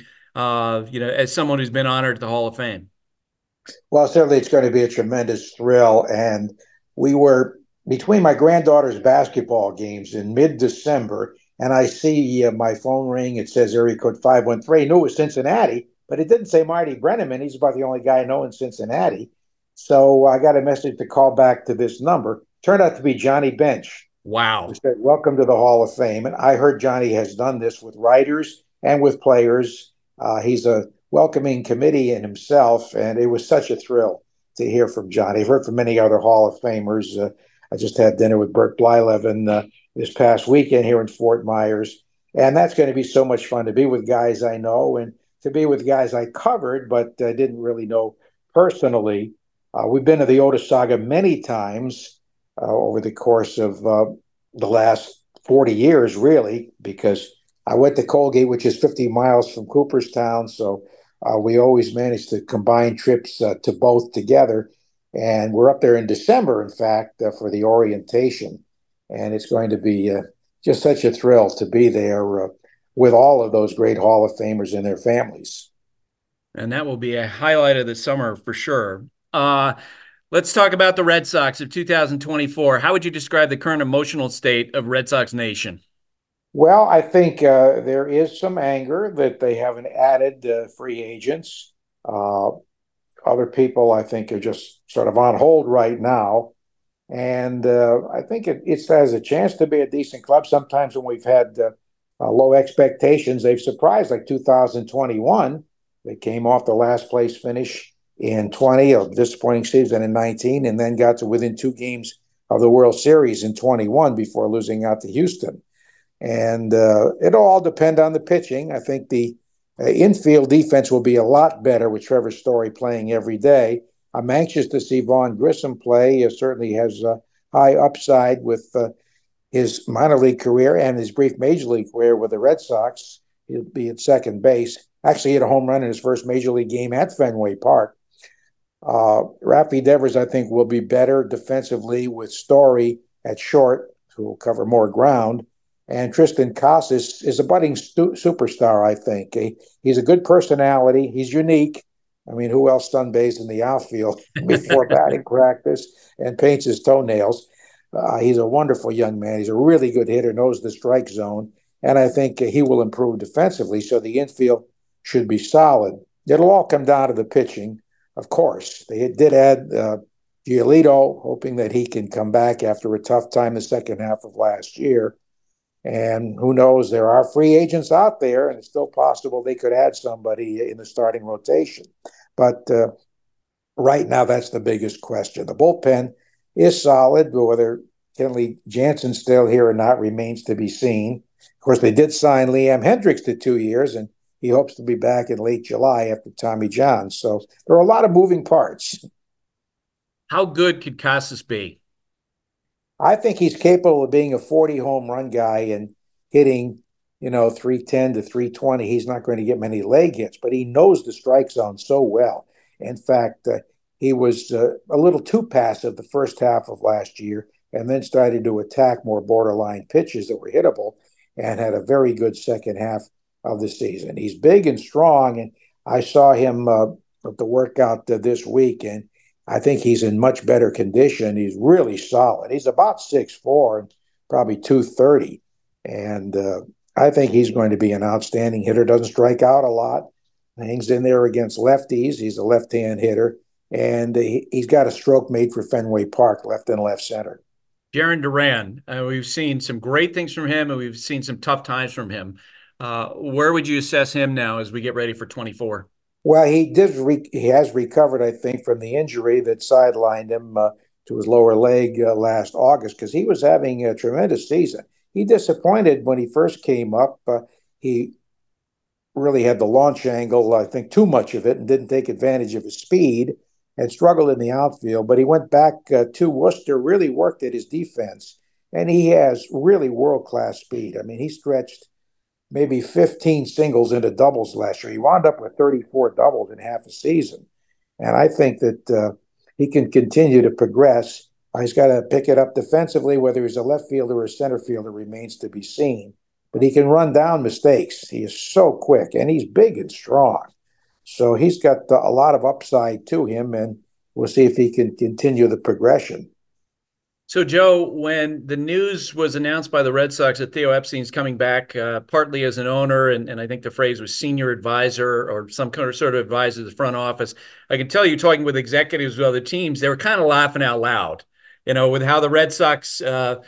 as someone who's been honored at the Hall of Fame. Well, certainly it's going to be a tremendous thrill. And we were between my granddaughter's basketball games in mid-December, and I see my phone ring. It says area code 513. I knew it was Cincinnati, but it didn't say Marty Brennaman. He's about the only guy I know in Cincinnati. So I got a message to call back to this number. Turned out to be Johnny Bench. Wow. He said, "Welcome to the Hall of Fame." And I heard Johnny has done this with writers and with players. He's a welcoming committee in himself, and it was such a thrill to hear from Johnny. I've heard from many other Hall of Famers. I just had dinner with Bert Blyleven this past weekend here in Fort Myers, and that's going to be so much fun to be with guys I know and to be with guys I covered but didn't really know personally. We've been to the Otesaga many times over the course of the last 40 years, really, because I went to Colgate, which is 50 miles from Cooperstown. So we always managed to combine trips to both together. And we're up there in December, in fact, for the orientation. And it's going to be just such a thrill to be there with all of those great Hall of Famers and their families. And that will be a highlight of the summer for sure. Let's talk about the Red Sox of 2024. How would you describe the current emotional state of Red Sox Nation? Well, I think there is some anger that they haven't added free agents. Other people, I think, are just sort of on hold right now. And I think it has a chance to be a decent club. Sometimes when we've had low expectations, they've surprised, like 2021. They came off the last place finish in 20, a disappointing season in 19, and then got to within 2 games of the World Series in 21 before losing out to Houston. And it'll all depend on the pitching. I think the infield defense will be a lot better with Trevor Story playing every day. I'm anxious to see Vaughn Grissom play. He certainly has a high upside with his minor league career and his brief major league career with the Red Sox. He'll be at second base. Actually hit a home run in his first major league game at Fenway Park. Rafi Devers, I think, will be better defensively with Story at short, who will cover more ground. And Tristan Casas is a budding superstar, I think. He's a good personality. He's unique. I mean, who else sunbathes in the outfield before batting practice and paints his toenails? He's a wonderful young man. He's a really good hitter, knows the strike zone. And I think he will improve defensively, so the infield should be solid. It'll all come down to the pitching, of course. They did add Giolito, hoping that he can come back after a tough time the second half of last year. And who knows, there are free agents out there, and it's still possible they could add somebody in the starting rotation. But right now, that's the biggest question. The bullpen is solid, but whether Kenley Jansen's still here or not remains to be seen. Of course, they did sign Liam Hendriks to 2 years, and he hopes to be back in late July after Tommy John. So there are a lot of moving parts. How good could Casas be? I think he's capable of being a 40 home run guy and hitting, 310 to 320. He's not going to get many leg hits, but he knows the strike zone so well. In fact, he was a little too passive the first half of last year and then started to attack more borderline pitches that were hittable and had a very good second half of the season. He's big and strong, and I saw him at the workout this week, and I think he's in much better condition. He's really solid. He's about 6'4", and probably 230. And I think he's going to be an outstanding hitter. Doesn't strike out a lot. Hangs in there against lefties. He's a left-hand hitter. And he's got a stroke made for Fenway Park, left and left center. Jarren Duran, we've seen some great things from him, and we've seen some tough times from him. Where would you assess him now as we get ready for 24? Well, he has recovered, I think, from the injury that sidelined him to his lower leg last August, because he was having a tremendous season. He disappointed when he first came up. He really had the launch angle, I think, too much of it, and didn't take advantage of his speed and struggled in the outfield. But he went back to Worcester, really worked at his defense, and he has really world-class speed. I mean, he stretched maybe 15 singles into doubles last year. He wound up with 34 doubles in half a season. And I think that he can continue to progress. He's got to pick it up defensively. Whether he's a left fielder or a center fielder remains to be seen. But he can run down mistakes. He is so quick, and he's big and strong. So he's got a lot of upside to him, and we'll see if he can continue the progression. So, Joe, when the news was announced by the Red Sox that Theo Epstein's coming back, partly as an owner, and I think the phrase was senior advisor or some kind of sort of advisor to the front office, I can tell you, talking with executives with other teams, they were kind of laughing out loud, with how the Red Sox,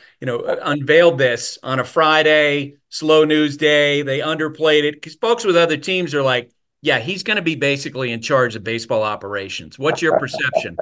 unveiled this on a Friday, slow news day. They underplayed it because folks with other teams are like, yeah, he's going to be basically in charge of baseball operations. What's your perception?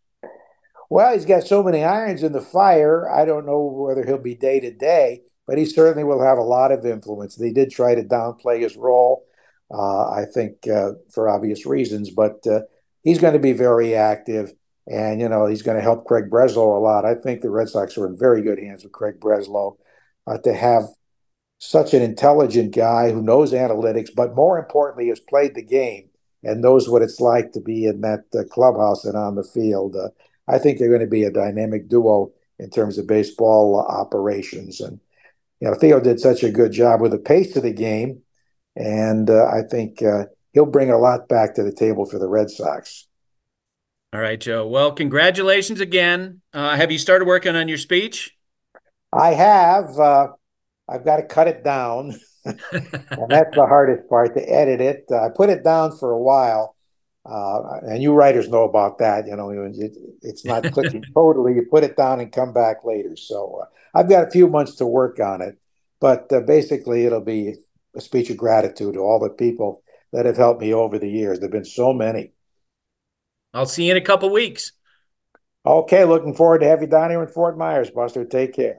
Well, he's got so many irons in the fire. I don't know whether he'll be day to day, but he certainly will have a lot of influence. They did try to downplay his role, I think, for obvious reasons, but he's going to be very active, and, he's going to help Craig Breslow a lot. I think the Red Sox are in very good hands with Craig Breslow. to have such an intelligent guy who knows analytics, but more importantly, has played the game and knows what it's like to be in that clubhouse and on the field. I think they're going to be a dynamic duo in terms of baseball operations. And, Theo did such a good job with the pace of the game. And I think he'll bring a lot back to the table for the Red Sox. All right, Joe. Well, congratulations again. Have you started working on your speech? I have. I've got to cut it down. And that's the hardest part, to edit it. I put it down for a while. And you writers know about that. It's not clicking totally. You put it down and come back later. So I've got a few months to work on it. But basically, it'll be a speech of gratitude to all the people that have helped me over the years. There have been so many. I'll see you in a couple weeks. Okay, looking forward to have you down here in Fort Myers, Buster. Take care.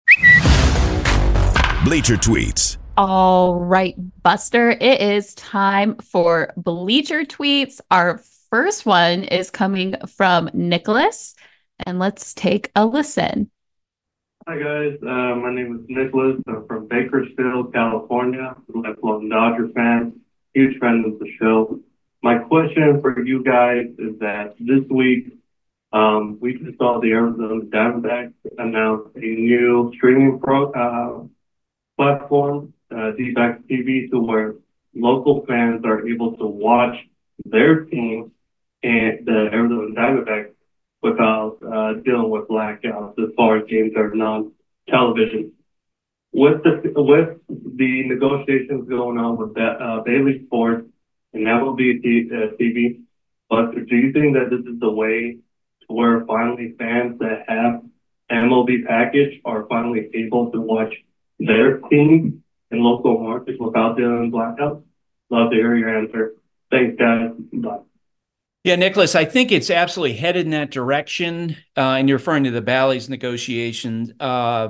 Bleacher Tweets. All right, Buster, it is time for Bleacher Tweets. Our first one is coming from Nicholas, and let's take a listen. Hi, guys. My name is Nicholas. I'm from Bakersfield, California. I'm a lifelong Dodger fan, huge fan of the show. My question for you guys is that this week, we just saw the Arizona Diamondbacks announce a new streaming platform, D-Backs TV, to where local fans are able to watch their team and the Arizona Diamondbacks without dealing with blackouts as far as games are non-television. With the negotiations going on with that, Bailey Sports and MLB TV, but do you think that this is the way to where finally fans that have MLB package are finally able to watch their team in local markets without dealing with blackouts? Love to hear your answer. Thanks, guys. Bye. Yeah, Nicholas, I think it's absolutely headed in that direction. And you're referring to the Bally's negotiations. The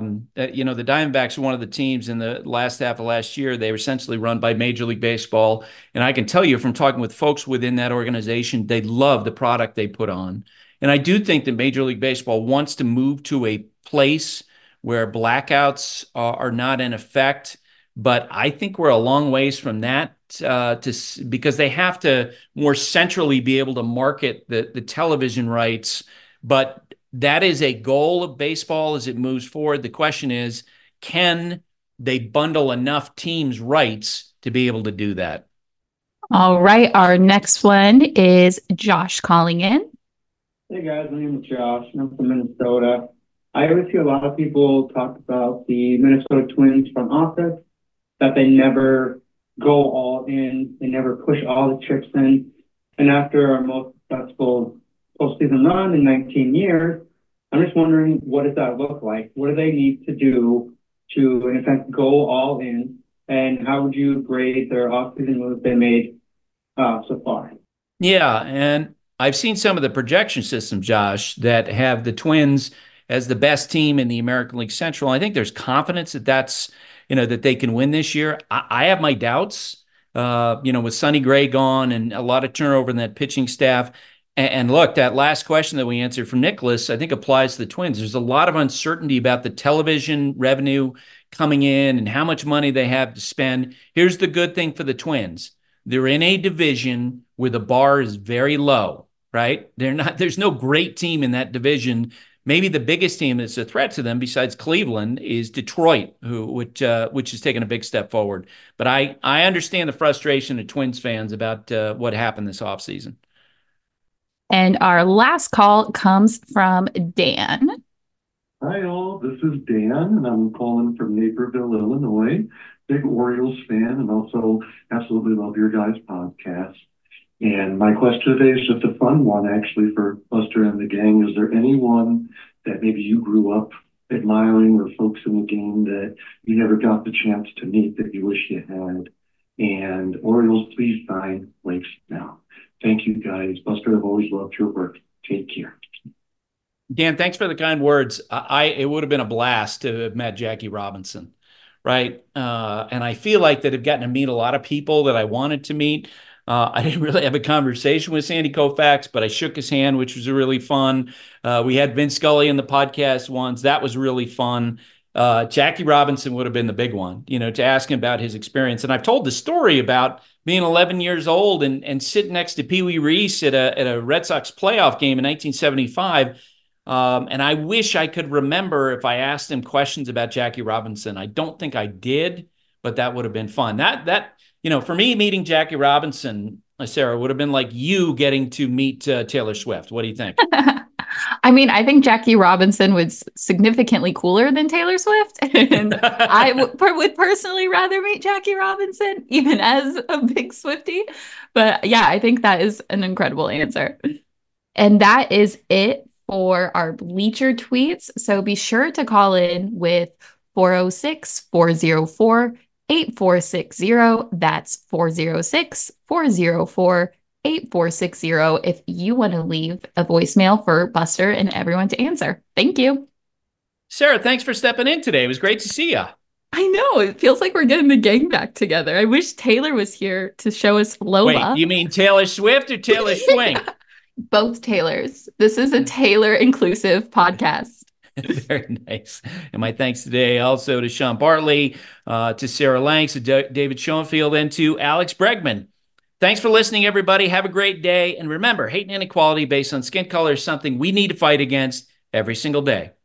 Diamondbacks are one of the teams in the last half of last year. They were essentially run by Major League Baseball. And I can tell you from talking with folks within that organization, they love the product they put on. And I do think that Major League Baseball wants to move to a place where blackouts are not in effect. But I think we're a long ways from that because they have to more centrally be able to market the television rights. But that is a goal of baseball as it moves forward. The question is, can they bundle enough teams' rights to be able to do that? All right. Our next one is Josh calling in. Hey, guys. My name is Josh. I'm from Minnesota. I always hear a lot of people talk about the Minnesota Twins front office, that they never go all in, they never push all the chips in. And after our most successful postseason run in 19 years, I'm just wondering, what does that look like? What do they need to do to, in effect, go all in? And how would you grade their offseason moves they made so far? Yeah, and I've seen some of the projection systems, Josh, that have the Twins as the best team in the American League Central. I think there's confidence that that they can win this year. I have my doubts, with Sonny Gray gone and a lot of turnover in that pitching staff. And look, that last question that we answered from Nicholas, I think applies to the Twins. There's a lot of uncertainty about the television revenue coming in and how much money they have to spend. Here's the good thing for the Twins. They're in a division where the bar is very low, right? There's no great team in that division. Maybe the biggest team that's a threat to them, besides Cleveland, is Detroit, which has taken a big step forward. But I understand the frustration of Twins fans about what happened this offseason. And our last call comes from Dan. Hi, all. This is Dan, and I'm calling from Naperville, Illinois. Big Orioles fan, and also absolutely love your guys' podcast. And my question today is just a fun one, actually, for Buster and the gang. Is there anyone that maybe you grew up admiring or folks in the game that you never got the chance to meet that you wish you had? And Orioles, please sign Blake Snell. Thank you, guys. Buster, I've always loved your work. Take care. Dan, thanks for the kind words. It would have been a blast to have met Jackie Robinson, right? And I feel like that I've gotten to meet a lot of people that I wanted to meet. I didn't really have a conversation with Sandy Koufax, but I shook his hand, which was really fun. We had Vince Scully in the podcast once. That was really fun. Jackie Robinson would have been the big one, to ask him about his experience. And I've told the story about being 11 years old and sitting next to Pee Wee Reese at a Red Sox playoff game in 1975. And I wish I could remember if I asked him questions about Jackie Robinson. I don't think I did, but that would have been fun. That for me, meeting Jackie Robinson, Sarah, would have been like you getting to meet Taylor Swift. What do you think? I mean, I think Jackie Robinson was significantly cooler than Taylor Swift. And I would personally rather meet Jackie Robinson, even as a big Swiftie. But yeah, I think that is an incredible answer. And that is it for our Bleacher tweets. So be sure to call in with 406-404-8460. That's 406-404-8460 if you want to leave a voicemail for Buster and everyone to answer. Thank you. Sarah, thanks for stepping in today. It was great to see you. I know. It feels like we're getting the gang back together. I wish Taylor was here to show us Lola. Wait, you mean Taylor Swift or Taylor Schwink? Both Taylors. This is a Taylor inclusive podcast. Very nice. And my thanks today also to Sean Bartley, to Sarah Langs, to David Schoenfield, and to Alex Bregman. Thanks for listening, everybody. Have a great day. And remember, hate and inequality based on skin color is something we need to fight against every single day.